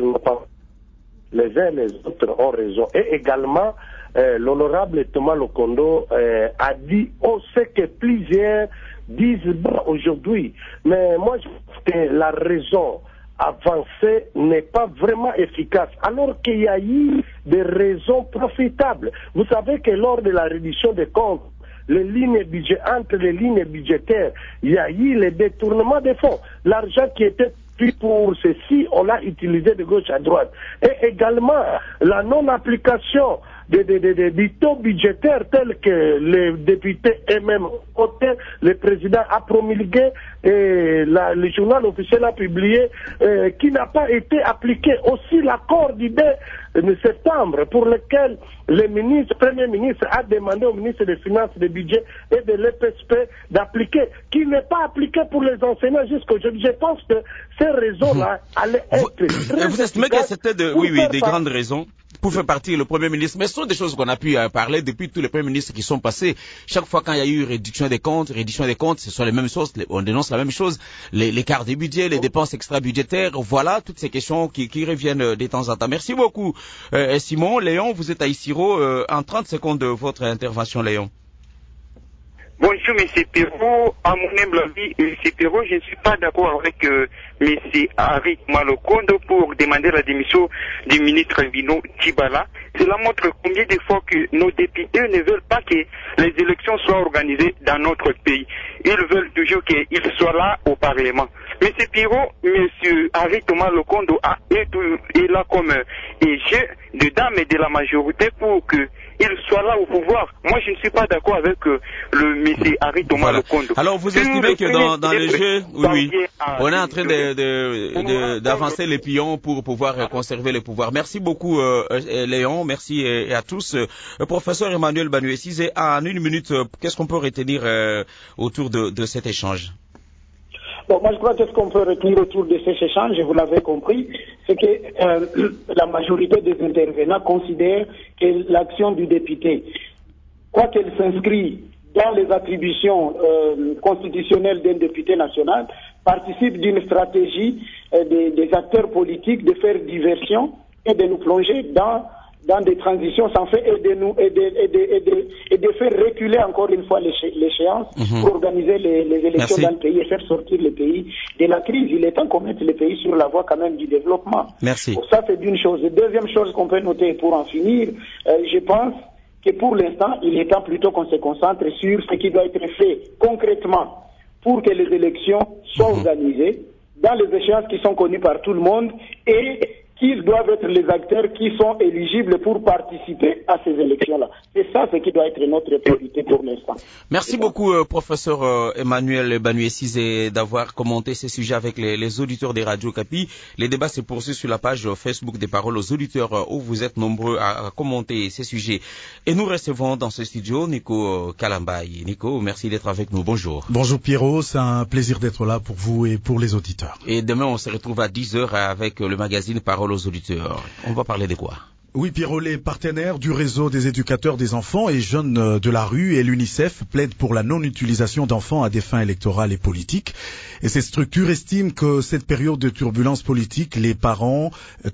les uns et les autres ont raison. Et également, l'honorable Thomas Lokondo a dit, on sait que plusieurs disent aujourd'hui, mais moi je pense que la raison avancée n'est pas vraiment efficace, alors qu'il y a eu des raisons profitables. Vous savez que lors de la réduction des comptes, entre les lignes budgétaires, il y a eu le détournement des fonds. L'argent qui était pris pour ceci, on l'a utilisé de gauche à droite. Et également, la non-application des taux budgétaires tels que les députés eux-mêmes voté, le président a promulgué et le journal officiel a publié, qui n'a pas été appliqué. Aussi l'accord du 2 septembre pour lequel le premier ministre a demandé au ministre des Finances, des Budgets et de l'EPSP d'appliquer, qui n'est pas appliqué pour les enseignants jusqu'aujourd'hui. Je pense que ces raisons-là allaient être... Vous estimez que c'était des grandes raisons pour faire partir le Premier ministre, mais ce sont des choses qu'on a pu parler depuis tous les premiers ministres qui sont passés. Chaque fois quand il y a eu réduction des comptes, ce sont les mêmes choses, on dénonce la même chose, l'écart des budgets, les dépenses extra-budgétaires, voilà, toutes ces questions qui reviennent de temps en temps. Merci beaucoup Simon. Léon, vous êtes à Isiro, en 30 secondes de votre intervention, Léon. Bonjour, M. Perrault. À mon humble avis, M. Perrault, je ne suis pas d'accord avec M. Henri Malokondo pour demander la démission du ministre Vino Tibala. Cela montre combien de fois que nos députés ne veulent pas que les élections soient organisées dans notre pays. Ils veulent toujours qu'ils soient là au Parlement. M. Perrault, M. Henri Thomas Lokondo est là comme jeu de dame et de la majorité pour que il soit là au pouvoir. Moi, je ne suis pas d'accord avec le monsieur Henri Thomas Lokondo. Alors, vous estimez que dans les jeux, oui, on est en train d'avancer les pions pour pouvoir conserver le pouvoir. Merci beaucoup, Léon. Merci et à tous. Professeur Emmanuel Banué-Sizé, en une minute, qu'est-ce qu'on peut retenir autour de cet échange? Bon, moi je crois que ce qu'on peut retenir autour de ces échanges, vous l'avez compris, c'est que la majorité des intervenants considèrent que l'action du député, quoi qu'elle s'inscrit dans les attributions constitutionnelles d'un député national, participe d'une stratégie des acteurs politiques de faire diversion et de nous plonger dans des transitions sans fait et de faire reculer encore une fois l'échéance pour organiser les élections dans le pays et faire sortir le pays de la crise. Il est temps qu'on mette le pays sur la voie quand même du développement. Merci. Bon, ça c'est d'une chose. Deuxième chose qu'on peut noter pour en finir, je pense que pour l'instant, il est temps plutôt qu'on se concentre sur ce qui doit être fait concrètement pour que les élections soient organisées dans les échéances qui sont connues par tout le monde et qu'ils doivent être les acteurs qui sont éligibles pour participer à ces élections-là. C'est ça ce qui doit être notre priorité pour l'instant. Merci beaucoup, professeur Emmanuel Banué-Sizé, d'avoir commenté ces sujets avec les auditeurs des radios Capi. Les débats se poursuivent sur la page Facebook des Paroles aux auditeurs où vous êtes nombreux à commenter ces sujets. Et nous recevons dans ce studio Nico Kalambaye. Nico, merci d'être avec nous. Bonjour. Bonjour Pierrot, c'est un plaisir d'être là pour vous et pour les auditeurs. Et demain, on se retrouve à 10h avec le magazine Paroles aux auditeurs. On va parler de quoi? Oui, Pierrot, les partenaires du réseau des éducateurs des enfants et jeunes de la rue et l'UNICEF plaident pour la non-utilisation d'enfants à des fins électorales et politiques. Et ces structures estiment que cette période de turbulence politique, les parents,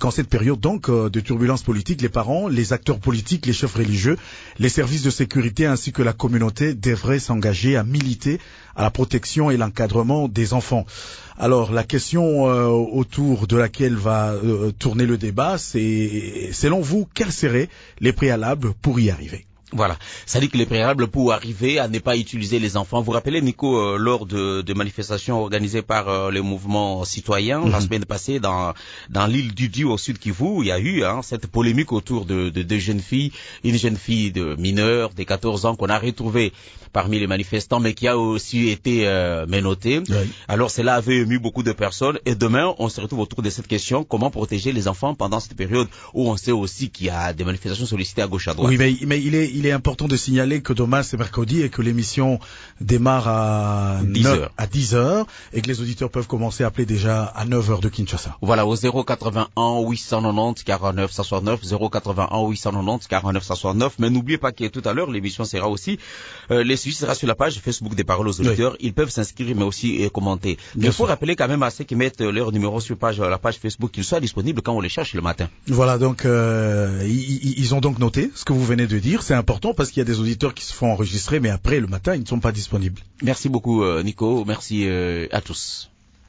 les acteurs politiques, les chefs religieux, les services de sécurité ainsi que la communauté devraient s'engager à militer à la protection et l'encadrement des enfants. Alors, la question autour de laquelle va tourner le débat, c'est, selon vous, quels seraient les préalables pour y arriver? Voilà. Ça dit que les préalables pour arriver à ne pas utiliser les enfants. Vous vous rappelez, Nico, lors de manifestations organisées par le mouvement citoyen, la semaine passée, dans l'île du Dieu au sud Kivu, il y a eu cette polémique autour de deux jeunes filles, une jeune fille de mineure de 14 ans qu'on a retrouvée parmi les manifestants, mais qui a aussi été menottée. Oui. Alors cela avait ému beaucoup de personnes. Et demain, on se retrouve autour de cette question, comment protéger les enfants pendant cette période où on sait aussi qu'il y a des manifestations sollicitées à gauche à droite. Oui, mais il est important de signaler que demain c'est mercredi et que l'émission démarre à 10h et que les auditeurs peuvent commencer à appeler déjà à 9h de Kinshasa. Voilà, au 081 890 49 169, 081 890 49 169. Mais n'oubliez pas que tout à l'heure, l'émission sera aussi, les sujets sera sur la page Facebook des Paroles aux auditeurs. Oui. Ils peuvent s'inscrire mais aussi commenter. Mais il faut rappeler quand même à ceux qui mettent leur numéro sur la page Facebook qu'ils soient disponibles quand on les cherche le matin. Voilà, donc ils ont donc noté ce que vous venez de dire. C'est important parce qu'il y a des auditeurs qui se font enregistrer, mais après, le matin, ils ne sont pas disponibles. Merci beaucoup, Nico. Merci à tous.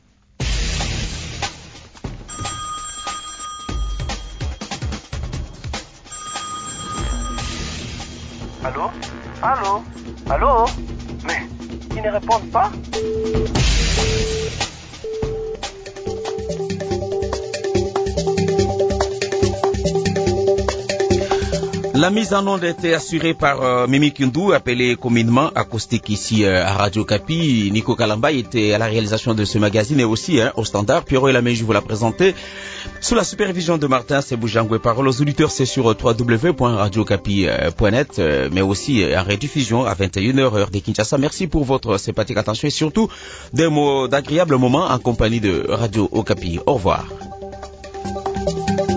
Allô? Allô? Allô? Mais, ils ne répondent pas? La mise en onde était assurée par Mimi Kindu, appelé communément Acoustique ici à Radio Capi. Nico Kalambaye était à la réalisation de ce magazine et aussi au standard. Pierrot et Lamé, je vous l'ai présenté. Sous la supervision de Martin Sebujangwe. Paroles aux auditeurs, c'est sur www.radiocapi.net, mais aussi en rediffusion à 21h heure de Kinshasa. Merci pour votre sympathique attention et surtout d'agréables moments en compagnie de Radio Okapi. Au revoir.